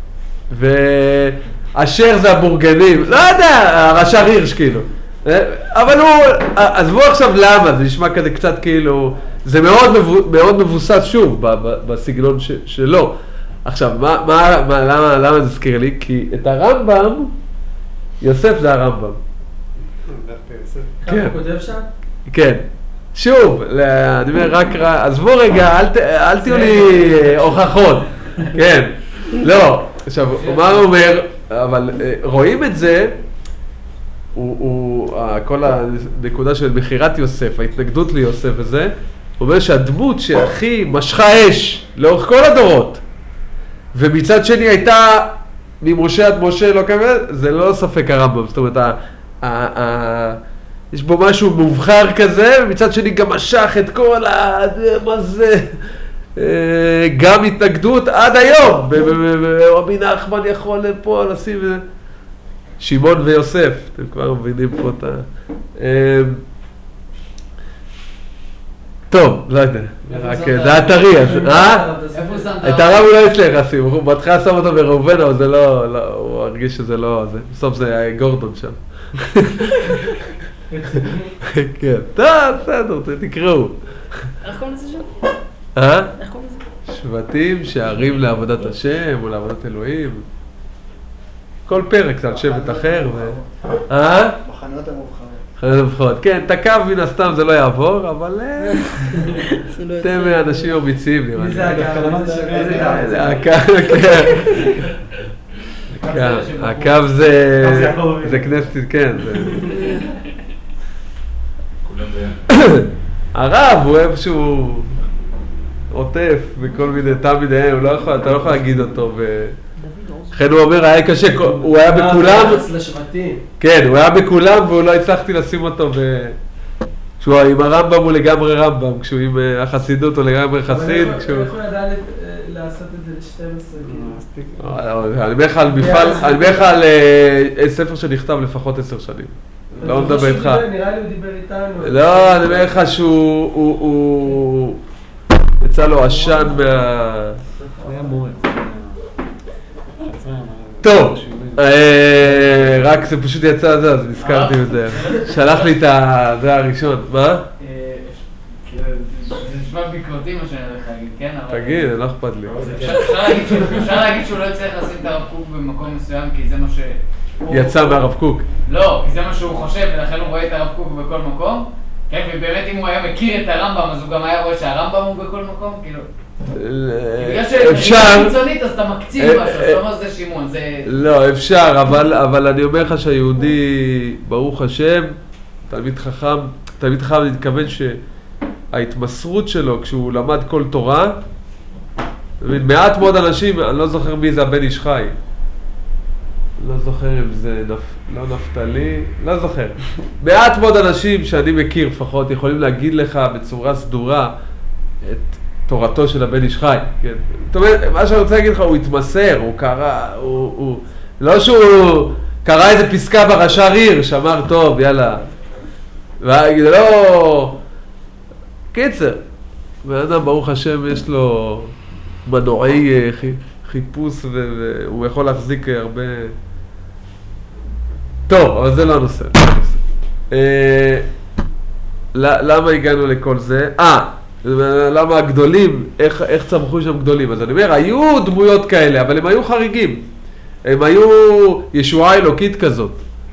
ואשר זה הבורגנים, לא יודע, הרש"ר הירש כאילו. אבל הוא, עזבו עכשיו למה, זה נשמע כזה קצת כאילו, זה מאוד, מאוד מבוסס שוב בסגנון ש, שלו. עכשיו, מה, מה, מה, למה, למה זה זכיר לי? כי את הרמב"ם, יוסף זה הרמב"ם. כמה הוא כותב שם? כן. שוב, אני אומר, רק, עזבו רגע, אל, אל תהיו לי הוכחות. כן. לא, עכשיו, מה הוא אומר? אבל רואים את זה, הוא, הוא, כל הנקודה של מחירת יוסף, ההתנגדות ליוסף וזה, הוא אומר שהדמות שהכי משכה אש לאורך כל הדורות, ומצד שני הייתה ממשה עד משה לא כמובן, זה לא ספק הרמב"ם, זאת אומרת, ה, ה, ה, יש בו משהו מובחר כזה, ומצד שני גם משך את כל ה... מה זה? גם התנגדות עד היום, רבי נחמן יכול פה לשים שמעון ויוסף, אתם כבר מבינים פה את ה... טוב, לא יודע, זה הטרי, אה? את הרב הוא לא הצליח לשים, הוא בהתחלה שם אותו בראובן, אבל זה לא, הוא הרגיש שזה לא, בסוף זה היה גורדון שם. כן, טוב, בסדר, תקראו. איך קוראים לזה שם? אה? איך קוראים לזה? שבטים שערים לעבודת השם או לעבודת אלוהים. כל פרק זה על שבט אחר. אה? בחנויות המובחרות. בחנויות המובחרות. כן, את הקו מן הסתם זה לא יעבור, אבל אתם אנשים אמיצים. מי זה הקו? זה הקו, כן. הקו זה כנסת, כן. הרב הוא איפשהו עוטף בכל מיני תלמידיהם, אתה לא יכול להגיד אותו. לכן הוא אומר, היה קשה, הוא היה בכולם, כן, הוא היה בכולם והוא לא הצלחתי לשים אותו כשהוא עם הרמב"ם הוא לגמרי רמב"ם, כשהוא עם החסידות הוא לגמרי חסיד. איך הוא ידע לעשות את זה ל-שתים עשרה? אני אומר לך על ספר שנכתב לפחות עשר שנים. לא מדבר איתך. נראה לי הוא דיבר איתנו. לא, אני אומר לך שהוא יצא לו עשן מה... היה מורה. טוב, רק זה פשוט יצא זה, אז נזכרתי בזה. שלח לי את זה הראשון, מה? זה נשמע ביקורתי מה שאני הולך להגיד, כן? תגיד, לא אכפת לי. אפשר להגיד שהוא לא יצטרך לשים את הרב קוק במקום מסוים כי זה מה ש... יצא מהרב קוק. לא, כי זה מה שהוא חושב ולכן הוא רואה את הרב קוק בכל מקום. כן, ובאמת אם הוא היה מכיר את הרמב"ם אז הוא גם היה רואה שהרמב"ם הוא בכל מקום, כאילו... בגלל שאתה חיצונית אז אתה מקציב משהו, אז לא אומר זה שימון, זה... לא, אפשר, אבל אני אומר לך שהיהודי, ברוך השם, תלמיד חכם, תלמיד חכם אני מתכוון שההתמסרות שלו כשהוא למד כל תורה, מעט מאוד אנשים, אני לא זוכר מי זה הבן איש חי, לא זוכר אם זה לא נפתלי, לא זוכר. מעט מאוד אנשים שאני מכיר לפחות יכולים להגיד לך בצורה סדורה את תורתו של הבן איש חי, כן? זאת אומרת, מה שאני רוצה להגיד לך, הוא התמסר, הוא קרא, הוא, הוא... לא שהוא קרא איזה פסקה ברש"ר עיר, שאמר טוב, יאללה. וזה לא... קיצר, ואדם ברוך השם יש לו מנועי חיפוש והוא יכול להחזיק הרבה... טוב, אבל זה לא הנושא. למה הגענו לכל זה? אה, למה הגדולים, איך, איך צמחו שם גדולים? אז אני אומר, היו דמויות כאלה, אבל הם היו חריגים. הם היו ישועה אלוקית כזאת.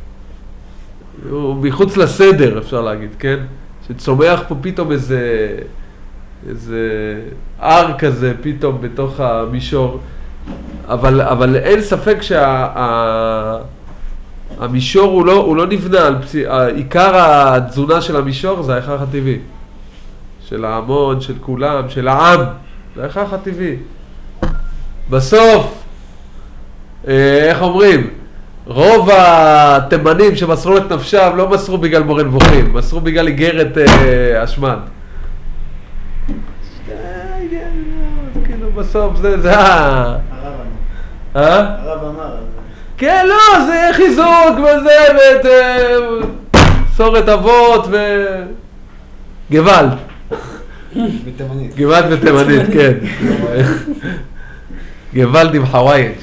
מחוץ לסדר, אפשר להגיד, כן? שצומח פה פתאום איזה, איזה הר כזה, פתאום בתוך המישור. אבל, אבל אין ספק שהמישור שה, הוא לא, הוא לא נבנה על פסיק, עיקר התזונה של המישור זה ההכרח הטבעי. של ההמון, של כולם, של העם. זה ההכרח הטבעי. בסוף, איך אומרים? רוב התימנים שמסרו את נפשם לא מסרו בגלל מורה נבוכים, מסרו בגלל איגרת השמד. כאילו בסוף זה, זה ה... הרב אמר. הרב אמר. כן, לא, זה חיזוק וזה, ואת... סורת אבות ו... גוואלד. בתימנית. גוואלד בתימנית, כן. גוואלד עם חווייש.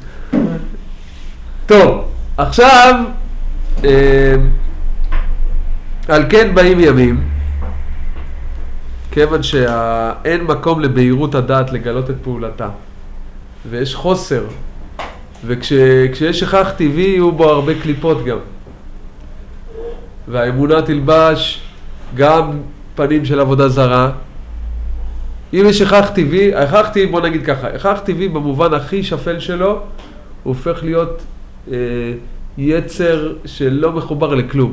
טוב, עכשיו, אה, על כן באים ימים, כיוון שאין מקום לבהירות הדעת לגלות את פעולתה, ויש חוסר, וכשיש הכרח טבעי יהיו בו הרבה קליפות גם, והאמונה תלבש גם פנים של עבודה זרה. אם יש הכרח טבעי, הכרח טבעי, בוא נגיד ככה, הכרח טבעי במובן הכי שפל שלו, הוא הופך להיות אה, יצר שלא מחובר לכלום.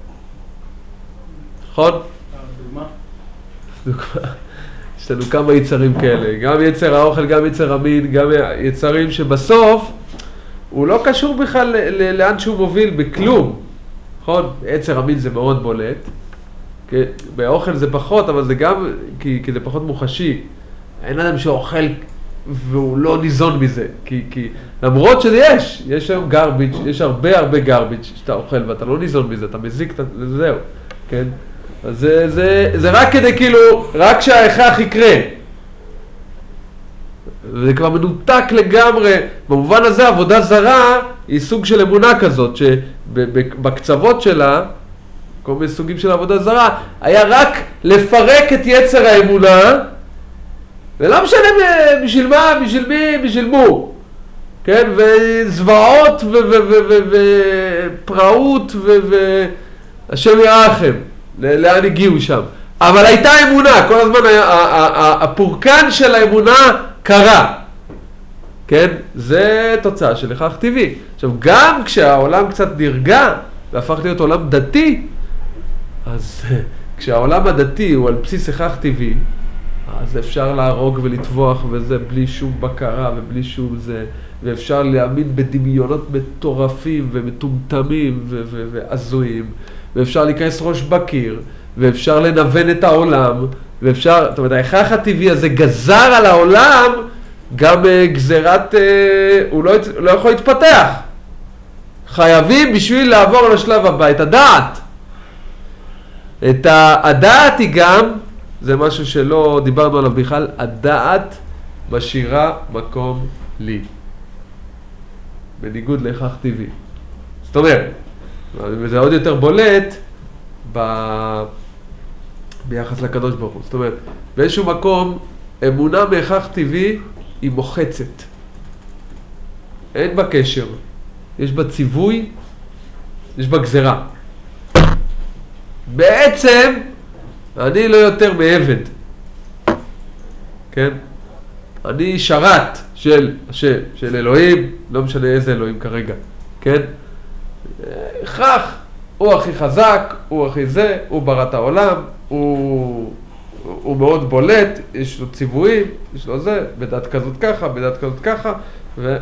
נכון? דוגמה? דוגמה. יש לנו כמה יצרים כאלה, גם יצר האוכל, גם יצר המין, גם יצרים שבסוף הוא לא קשור בכלל ל- ל- לאן שהוא מוביל בכלום. נכון? יצר המין זה מאוד בולט. כי באוכל זה פחות, אבל זה גם, כי, כי זה פחות מוחשי. אין אדם שאוכל והוא לא ניזון מזה. כי, כי למרות שזה יש, יש היום גרביץ', יש הרבה הרבה גרביץ' שאתה אוכל ואתה לא ניזון מזה, אתה מזיק, אתה, זהו, כן? אז זה, זה, זה רק כדי כאילו, רק שההכרח יקרה. זה כבר מנותק לגמרי. במובן הזה עבודה זרה היא סוג של אמונה כזאת, שבקצוות שלה, כל מיני סוגים של עבודה זרה, היה רק לפרק את יצר האמונה, ולא משנה בשביל מה, בשביל מי, בשביל מו. כן? וזוועות ופרעות והשם ירחם. לאן הגיעו שם. אבל הייתה אמונה, כל הזמן הפורקן של האמונה קרה. כן? זה תוצאה של הכרח טבעי. עכשיו, גם כשהעולם קצת נרגע, והפך להיות עולם דתי, אז כשהעולם הדתי הוא על בסיס הכרח טבעי, אז אפשר להרוג ולטבוח וזה בלי שום בקרה ובלי שום זה, ואפשר להאמין בדמיונות מטורפים ומטומטמים ועזויים, ואפשר להיכנס ראש בקיר, ואפשר לנוון את העולם, ואפשר, זאת אומרת, ההכרח הטבעי הזה גזר על העולם גם גזירת, הוא לא, הוא לא יכול להתפתח. חייבים בשביל לעבור לשלב הבא, את הדעת. את הדעת היא גם, זה משהו שלא דיברנו עליו בכלל, הדעת משאירה מקום לי. בניגוד להכרח טבעי. זאת אומרת, וזה עוד יותר בולט ב... ביחס לקדוש ברוך הוא. זאת אומרת, באיזשהו מקום, אמונה מהכרח טבעי היא מוחצת. אין בה קשר. יש בה ציווי, יש בה גזרה. בעצם, אני לא יותר מעבד. כן? אני שרת של השם, של אלוהים, לא משנה איזה אלוהים כרגע. כן? הכרח, הוא הכי חזק, הוא הכי זה, הוא ברא את העולם, הוא, הוא מאוד בולט, יש לו ציוויים, יש לו זה, בדת כזאת ככה, בדת כזאת ככה, ו...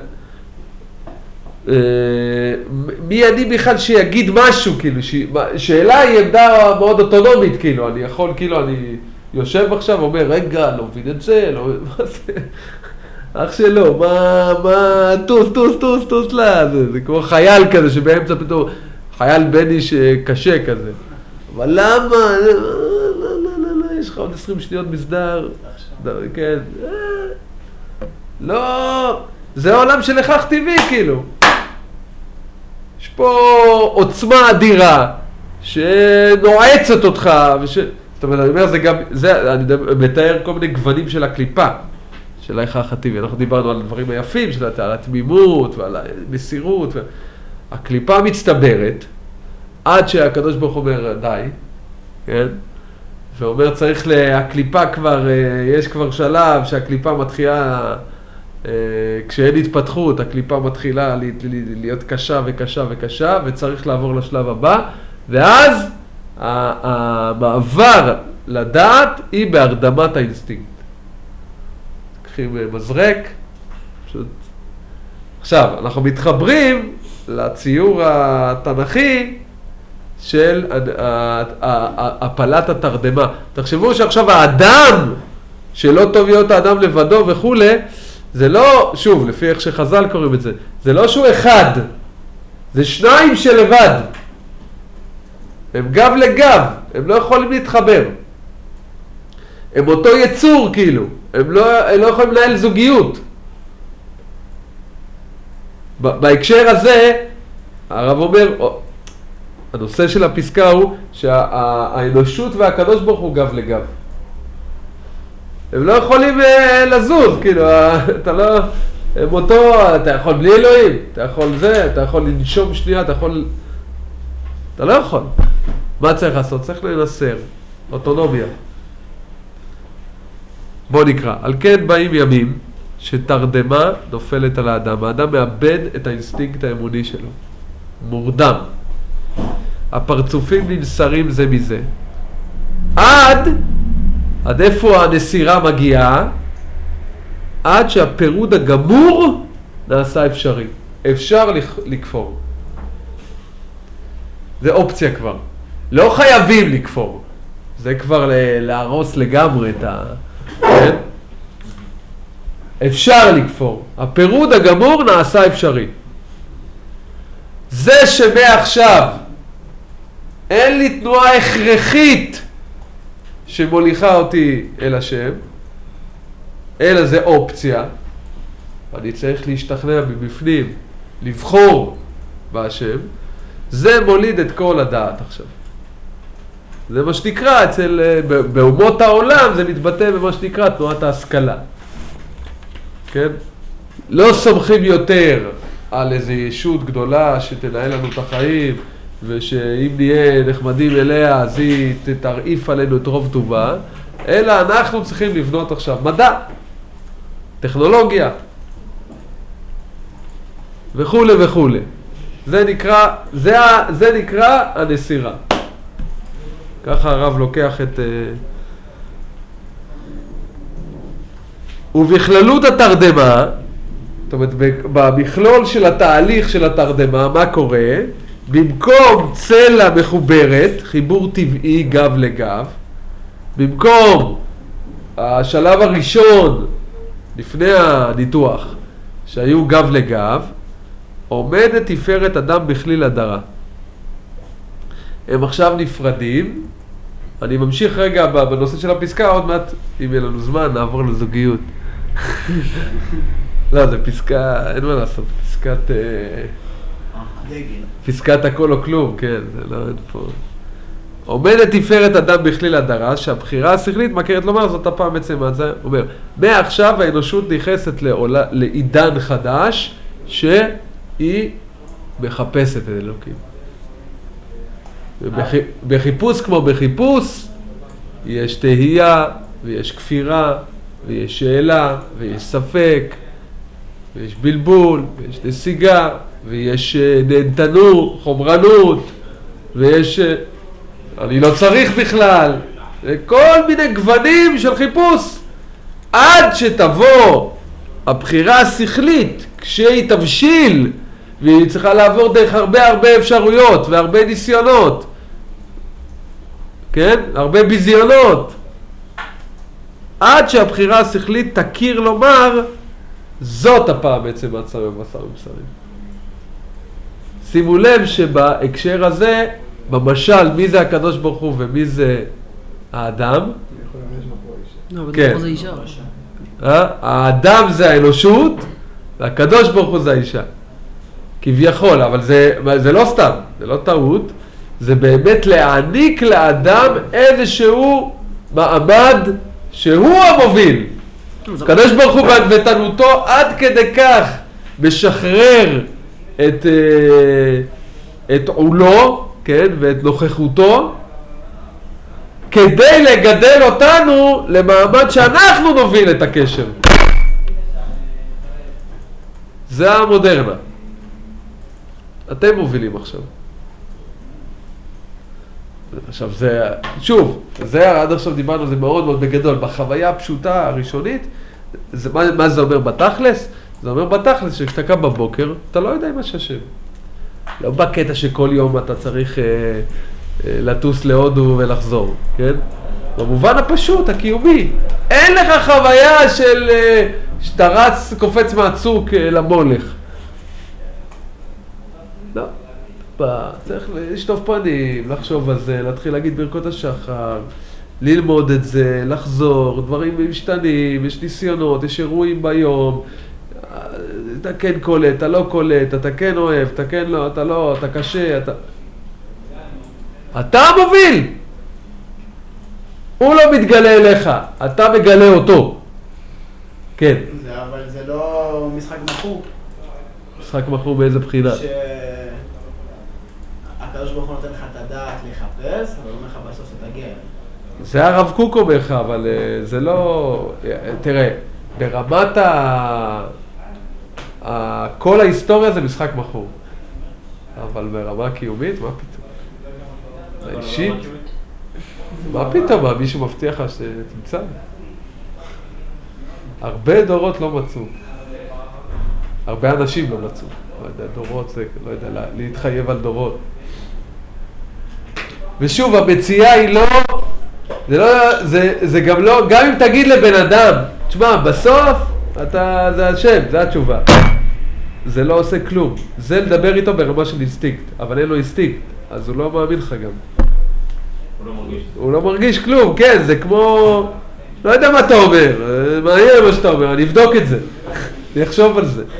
מי אני בכלל שיגיד משהו, כאילו, ש... שאלה היא עמדה מאוד אוטונומית, כאילו, אני יכול, כאילו, אני יושב עכשיו ואומר, רגע, לא מבין את זה, לא, מה זה, אח שלו, מה, מה, טוס, טוס, טוס, טוס, לא, זה, זה כמו חייל כזה, שבאמצע פתאום, חייל בני שקשה כזה, אבל למה, לא, לא, לא, לא, לא, יש לך עוד עשרים שניות מסדר, כן, לא, זה העולם של הכרח טבעי, כאילו. יש פה עוצמה אדירה שנועצת אותך, וש... זאת אומרת, אני אומר, זה גם, זה, אני מתאר כל מיני גוונים של הקליפה, של ההכרח הטבעי. אנחנו דיברנו על הדברים היפים, של על התמימות ועל המסירות. ו... הקליפה מצטברת, עד שהקדוש ברוך הוא אומר, די, כן? ואומר, צריך להקליפה כבר, יש כבר שלב שהקליפה מתחילה, כשאין התפתחות, הקליפה מתחילה להיות קשה וקשה וקשה, וצריך לעבור לשלב הבא, ואז המעבר לדעת היא בהרדמת האינסטינקט. קחים מזרק, פשוט... עכשיו, אנחנו מתחברים לציור התנ"כי של הפלת התרדמה. תחשבו שעכשיו האדם, שלא טוב להיות האדם לבדו וכו', זה לא, שוב, לפי איך שחז"ל קוראים את זה, זה לא שהוא אחד, זה שניים שלבד. הם גב לגב, הם לא יכולים להתחבר. הם אותו יצור כאילו, הם לא, הם לא יכולים לנהל זוגיות. בהקשר הזה, הרב אומר, הנושא של הפסקה הוא שהאנושות והקדוש ברוך הוא גב לגב. הם לא יכולים לזוז, כאילו, אתה לא, הם אותו, אתה יכול בלי אלוהים, אתה יכול זה, אתה יכול לנשום שנייה, אתה יכול, אתה לא יכול. מה צריך לעשות? צריך לנסר, אוטונומיה. בוא נקרא, על כן באים ימים שתרדמה נופלת על האדם. האדם מאבד את האינסטינקט האמוני שלו. מורדם. הפרצופים ננסרים זה מזה. עד, עד איפה הנסירה מגיעה? עד שהפירוד הגמור נעשה אפשרי. אפשר לכפור. זה אופציה כבר. לא חייבים לכפור. זה כבר להרוס לגמרי את ה... כן? אפשר לכפור. הפירוד הגמור נעשה אפשרי. זה שמעכשיו אין לי תנועה הכרחית שמוליכה אותי אל השם, אלא זה אופציה. אני צריך להשתכנע מבפנים, לבחור בהשם. זה מוליד את כל הדעת עכשיו. זה מה שנקרא אצל, באומות העולם זה מתבטא במה שנקרא תנועת ההשכלה. כן? לא סומכים יותר על איזו ישות גדולה שתנהל לנו את החיים, ושאם נהיה נחמדים אליה אז היא תרעיף עלינו את רוב טובה, אלא אנחנו צריכים לבנות עכשיו מדע, טכנולוגיה וכו' וכו'. זה נקרא, זה, זה נקרא הנסירה. ככה הרב לוקח את... ובכללות התרדמה, זאת אומרת, במכלול של התהליך של התרדמה, מה קורה? במקום צלע מחוברת, חיבור טבעי גב לגב, במקום השלב הראשון לפני הניתוח, שהיו גב לגב, עומדת תפארת אדם בכליל הדרה. הם עכשיו נפרדים. אני ממשיך רגע בנושא של הפסקה, עוד מעט, אם יהיה לנו זמן, נעבור לזוגיות. לא, זה פסקה, אין מה לעשות, פסקת... פסקת הכל או כלום, כן, זה לא אין פה. עומדת תפארת אדם בכליל הדרה, שהבחירה השכלית מכרת לומר, זאת הפעם בעצם מה זה אומר. מעכשיו האנושות נכנסת לעולה, לעידן חדש, שהיא מחפשת את אלוקים. בחיפוש כמו בחיפוש, יש תהייה, ויש כפירה, ויש שאלה, ויש ספק, ויש בלבול, ויש נסיגה, ויש נהנתנות, חומרנות, ויש... אני לא צריך בכלל. כל מיני גוונים של חיפוש. עד שתבוא הבחירה השכלית, כשהיא תבשיל, והיא צריכה לעבור דרך הרבה הרבה אפשרויות והרבה ניסיונות. כן? הרבה ביזיונות. עד שהבחירה השכלית תכיר לומר, זאת הפעם בעצם מעצר ובשר ובשרים. שימו לב שבהקשר הזה, במשל, מי זה הקדוש ברוך הוא ומי זה האדם? לא, אבל כן. זה אישה. האדם זה האנושות, והקדוש ברוך הוא זה האישה. כביכול, אבל זה, זה לא סתם, זה לא טעות, זה באמת להעניק לאדם איזשהו מעמד שהוא המוביל. הקדוש ברוך הוא בענוותנותו עד כדי כך משחרר את, את עולו, כן, ואת נוכחותו, כדי לגדל אותנו למעמד שאנחנו נוביל את הקשר. זה המודרנה. אתם מובילים עכשיו. עכשיו זה, שוב, זה עד עכשיו דיברנו, זה מאוד מאוד בגדול. בחוויה הפשוטה הראשונית, זה, מה, מה זה אומר בתכלס? זה אומר בתכלס שכשאתה קם בבוקר, אתה לא יודע אם יש השם. לא בקטע שכל יום אתה צריך אה, אה, לטוס להודו ולחזור, כן? במובן הפשוט, הקיומי. אין לך חוויה של אה, שאתה רץ, קופץ מהצוק אה, למולך. לא. צריך לשטוף פנים, לחשוב על זה, להתחיל להגיד ברכות השחר, ללמוד את זה, לחזור, דברים משתנים, יש ניסיונות, יש אירועים ביום, אתה כן קולט, אתה לא קולט, אתה כן אוהב, אתה כן לא, אתה לא, אתה קשה, אתה... אתה מוביל! הוא לא מתגלה אליך, אתה מגלה אותו. כן. זה, אבל זה לא משחק מחוק. משחק מחוק באיזה בחינה? שהקדוש ברוך הוא נותן לך את הדעת לחפש, אבל אומר לך בסוף שתגיע. זה הרב קוק אומר לך, אבל זה לא... תראה, ברמת ה... ה... כל ההיסטוריה זה משחק מכור. אבל ברמה קיומית, מה פתאום? זה אישית? מה פתאום? מה, מישהו מבטיח לך שתמצא? הרבה דורות לא מצאו. הרבה אנשים לא מצאו. לא יודע, דורות זה, לא יודע, להתחייב על דורות. ושוב, המציאה היא לא... זה לא... זה, זה גם לא... גם אם תגיד לבן אדם, תשמע, בסוף אתה... זה השם, זה התשובה. זה לא עושה כלום. זה לדבר איתו ברמה של אינסטינקט, אבל אין לו אינסטינקט, אז הוא לא מאמין לך גם. הוא לא מרגיש. הוא לא מרגיש כלום, כן, זה כמו... לא יודע מה אתה אומר, מה יהיה מה שאתה אומר, אני אבדוק את זה. אני אחשוב על זה.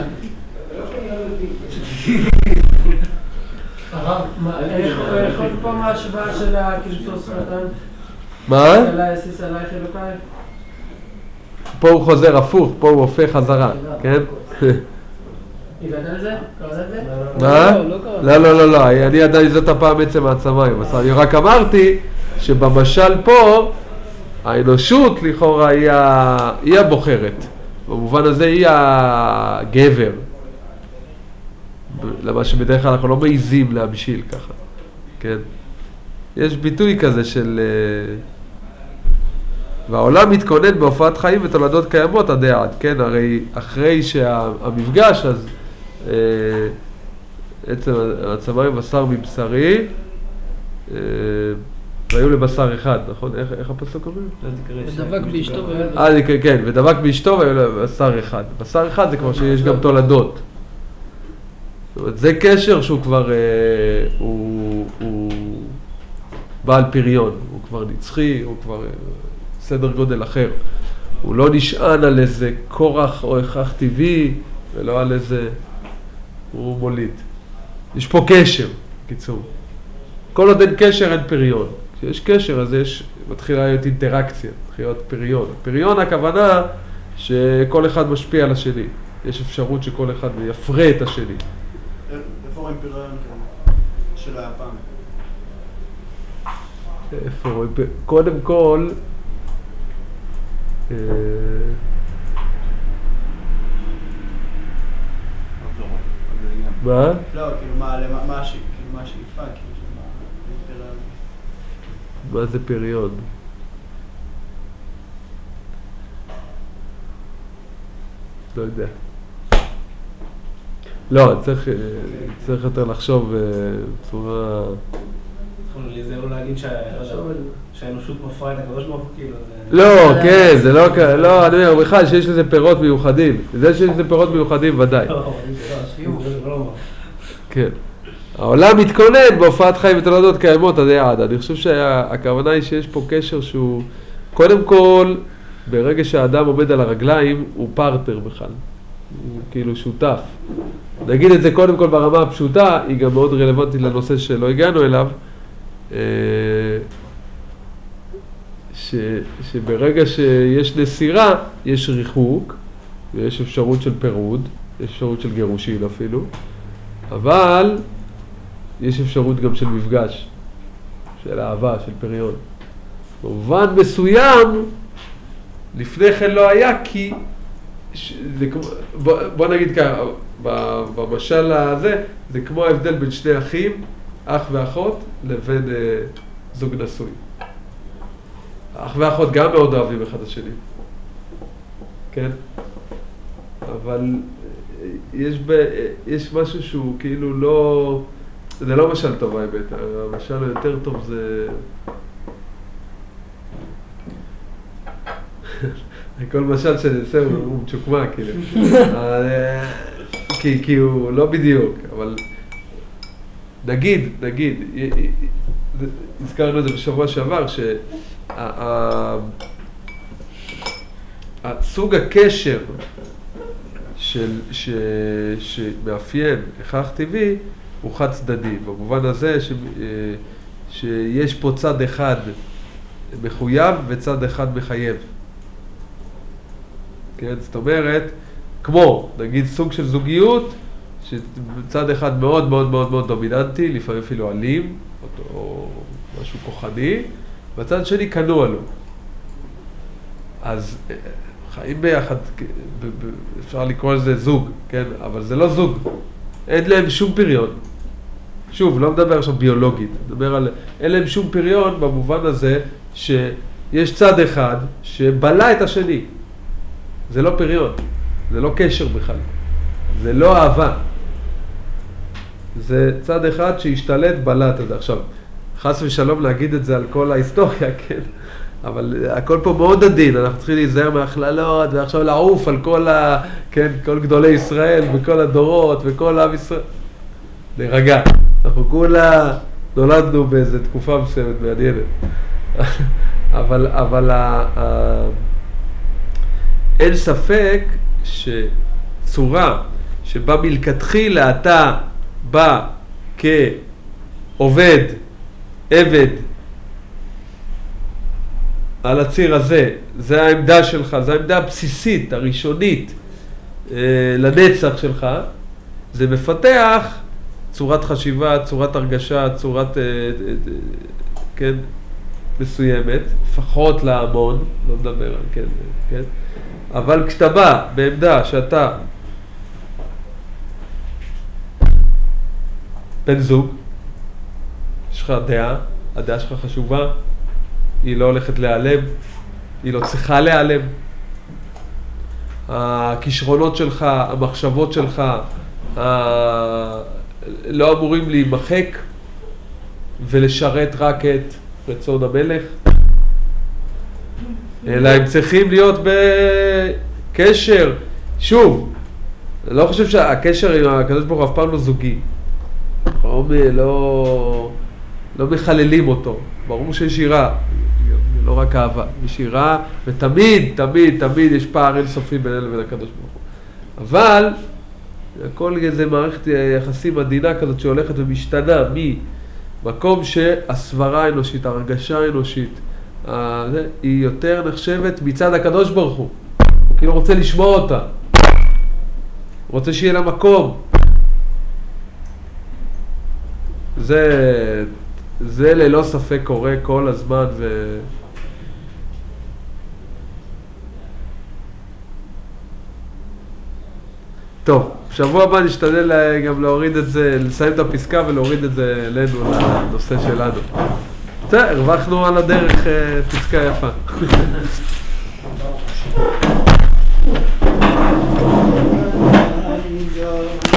הרב, איך עוד פעם ההשוואה של הכרסוס נתן? מה? אלה אסיס עלייך אלוקיי? פה הוא חוזר הפוך, פה הוא הופך חזרה, כן? הגעת על זה? קראת את זה? מה? לא, לא, לא, לא, אני עדיין זאת הפעם עצם העצמיים, אני רק אמרתי שבמשל פה האנושות לכאורה היא הבוחרת, במובן הזה היא הגבר, למה שבדרך כלל אנחנו לא מעיזים להמשיל ככה, כן? יש ביטוי כזה של... והעולם מתכונן בהופעת חיים ותולדות קיימות עד העד, כן? הרי אחרי שהמפגש, אז עצם העצמיים בשר מבשרי, והיו לבשר אחד, נכון? איך, איך הפסוק אומר? ודבק באשתו והיו לבשר. אה, כן, כן, ודבק באשתו והיו לבשר אחד. בשר אחד זה כמו שיש גם תולדות. זאת אומרת, זה קשר שהוא כבר, אה, הוא, הוא בעל פריון, הוא כבר נצחי, הוא כבר אה, סדר גודל אחר. הוא לא נשען על איזה כורח או הכרח טבעי, ולא על איזה, הוא מוליד. יש פה קשר, בקיצור. כל עוד אין קשר אין פריון. כשיש קשר אז יש, מתחילה להיות אינטראקציה, מתחילה להיות פריון. פריון הכוונה שכל אחד משפיע על השני. יש אפשרות שכל אחד יפרה את השני. איפה רואים פריון כאן? של הפעם. איפה רואים פריון? קודם כל, אה... מה? לא, כאילו מה, מה השאיפה, כאילו מה זה פריון? לא יודע. לא, צריך, צריך יותר לחשוב בצורה... זה לא להגיד שהאנושות מפרה את הקדוש ברוך הוא, כאילו זה... לא, כן, זה לא... לא, אני אומר, בכלל שיש לזה פירות מיוחדים. זה שיש לזה פירות מיוחדים ודאי. כן. העולם מתכונן בהופעת חיים ותולדות קיימות עד העד. אני חושב שהכוונה היא שיש פה קשר שהוא... קודם כל, ברגע שהאדם עומד על הרגליים, הוא פרטנר בכלל. הוא כאילו שותף. נגיד את זה קודם כל ברמה הפשוטה, היא גם מאוד רלוונטית לנושא שלא הגענו אליו, ש, שברגע שיש נסירה, יש ריחוק, ויש אפשרות של פירוד, יש אפשרות של גירושין אפילו, אבל יש אפשרות גם של מפגש, של אהבה, של פריון. במובן מסוים, לפני כן לא היה, כי ש... זה כמו... בוא, בוא נגיד ככה, במשל הזה, זה כמו ההבדל בין שני אחים, אח ואחות, לבין אה, זוג נשוי. אח ואחות גם מאוד אוהבים אחד השני, כן? אבל יש, ב... יש משהו שהוא כאילו לא... זה לא משל טוב האמת, המשל היותר טוב זה... כל משל שנעשה הוא מצ'וקמה, כאילו. כי, כי הוא לא בדיוק, אבל נגיד, נגיד, הזכרנו את זה בשבוע שעבר, שהסוג הקשר של, ש, שמאפיין הכרח טבעי הוא חד צדדי, במובן הזה ש, שיש פה צד אחד מחויב וצד אחד מחייב. כן, זאת אומרת, כמו, נגיד סוג של זוגיות, שצד אחד מאוד מאוד מאוד מאוד דומיננטי, לפעמים אפילו אלים, או, או משהו כוחני, בצד שני כנוע לו. אז חיים ביחד, אפשר לקרוא לזה זוג, כן? אבל זה לא זוג, אין להם שום פריון. שוב, לא מדבר עכשיו ביולוגית, מדבר על, אין להם שום פריון במובן הזה שיש צד אחד שבלה את השני. זה לא פריון, זה לא קשר בכלל, זה לא אהבה. זה צד אחד שהשתלט בלט את זה. עכשיו, חס ושלום להגיד את זה על כל ההיסטוריה, כן? אבל הכל פה מאוד עדין, אנחנו צריכים להיזהר מהכללות, ועכשיו לעוף על כל ה... כן, כל גדולי ישראל, וכל הדורות, וכל עם ישראל. להירגע. אנחנו כולה נולדנו באיזו תקופה מסוימת מעניינת. אבל, אבל ה, ה, אין ספק שצורה שבה מלכתחילה אתה בא כעובד, עבד, על הציר הזה, זה העמדה שלך, זה העמדה הבסיסית, הראשונית, אה, לנצח שלך, זה מפתח צורת חשיבה, צורת הרגשה, צורת, אה, אה, כן, מסוימת, לפחות להמון, לא מדבר על כן, כן, אבל כשאתה בא בעמדה שאתה בן זוג, יש לך דעה, הדעה שלך חשובה, היא לא הולכת להיעלם, היא לא צריכה להיעלם. הכישרונות שלך, המחשבות שלך, ה... לא אמורים להימחק ולשרת רק את רצון המלך, אלא הם צריכים להיות בקשר. שוב, אני לא חושב שהקשר עם הקדוש ברוך הוא אף פעם לא זוגי. לא, לא, לא מחללים אותו. ברור שיש יראה, לא רק אהבה, יש יראה, ותמיד, תמיד, תמיד יש פער אינסופי בינינו לבין הקדוש ברוך הוא. אבל הכל איזה מערכת יחסים עדינה כזאת שהולכת ומשתנה ממקום שהסברה האנושית, הרגשה האנושית, היא יותר נחשבת מצד הקדוש ברוך הוא. הוא כאילו רוצה לשמוע אותה, הוא רוצה שיהיה לה מקום. זה, זה ללא ספק קורה כל הזמן ו... טוב, שבוע הבא נשתדל גם להוריד את זה, לסיים את הפסקה ולהוריד את זה אלינו, לנושא שלנו. בסדר, הרווחנו על הדרך פסקה יפה.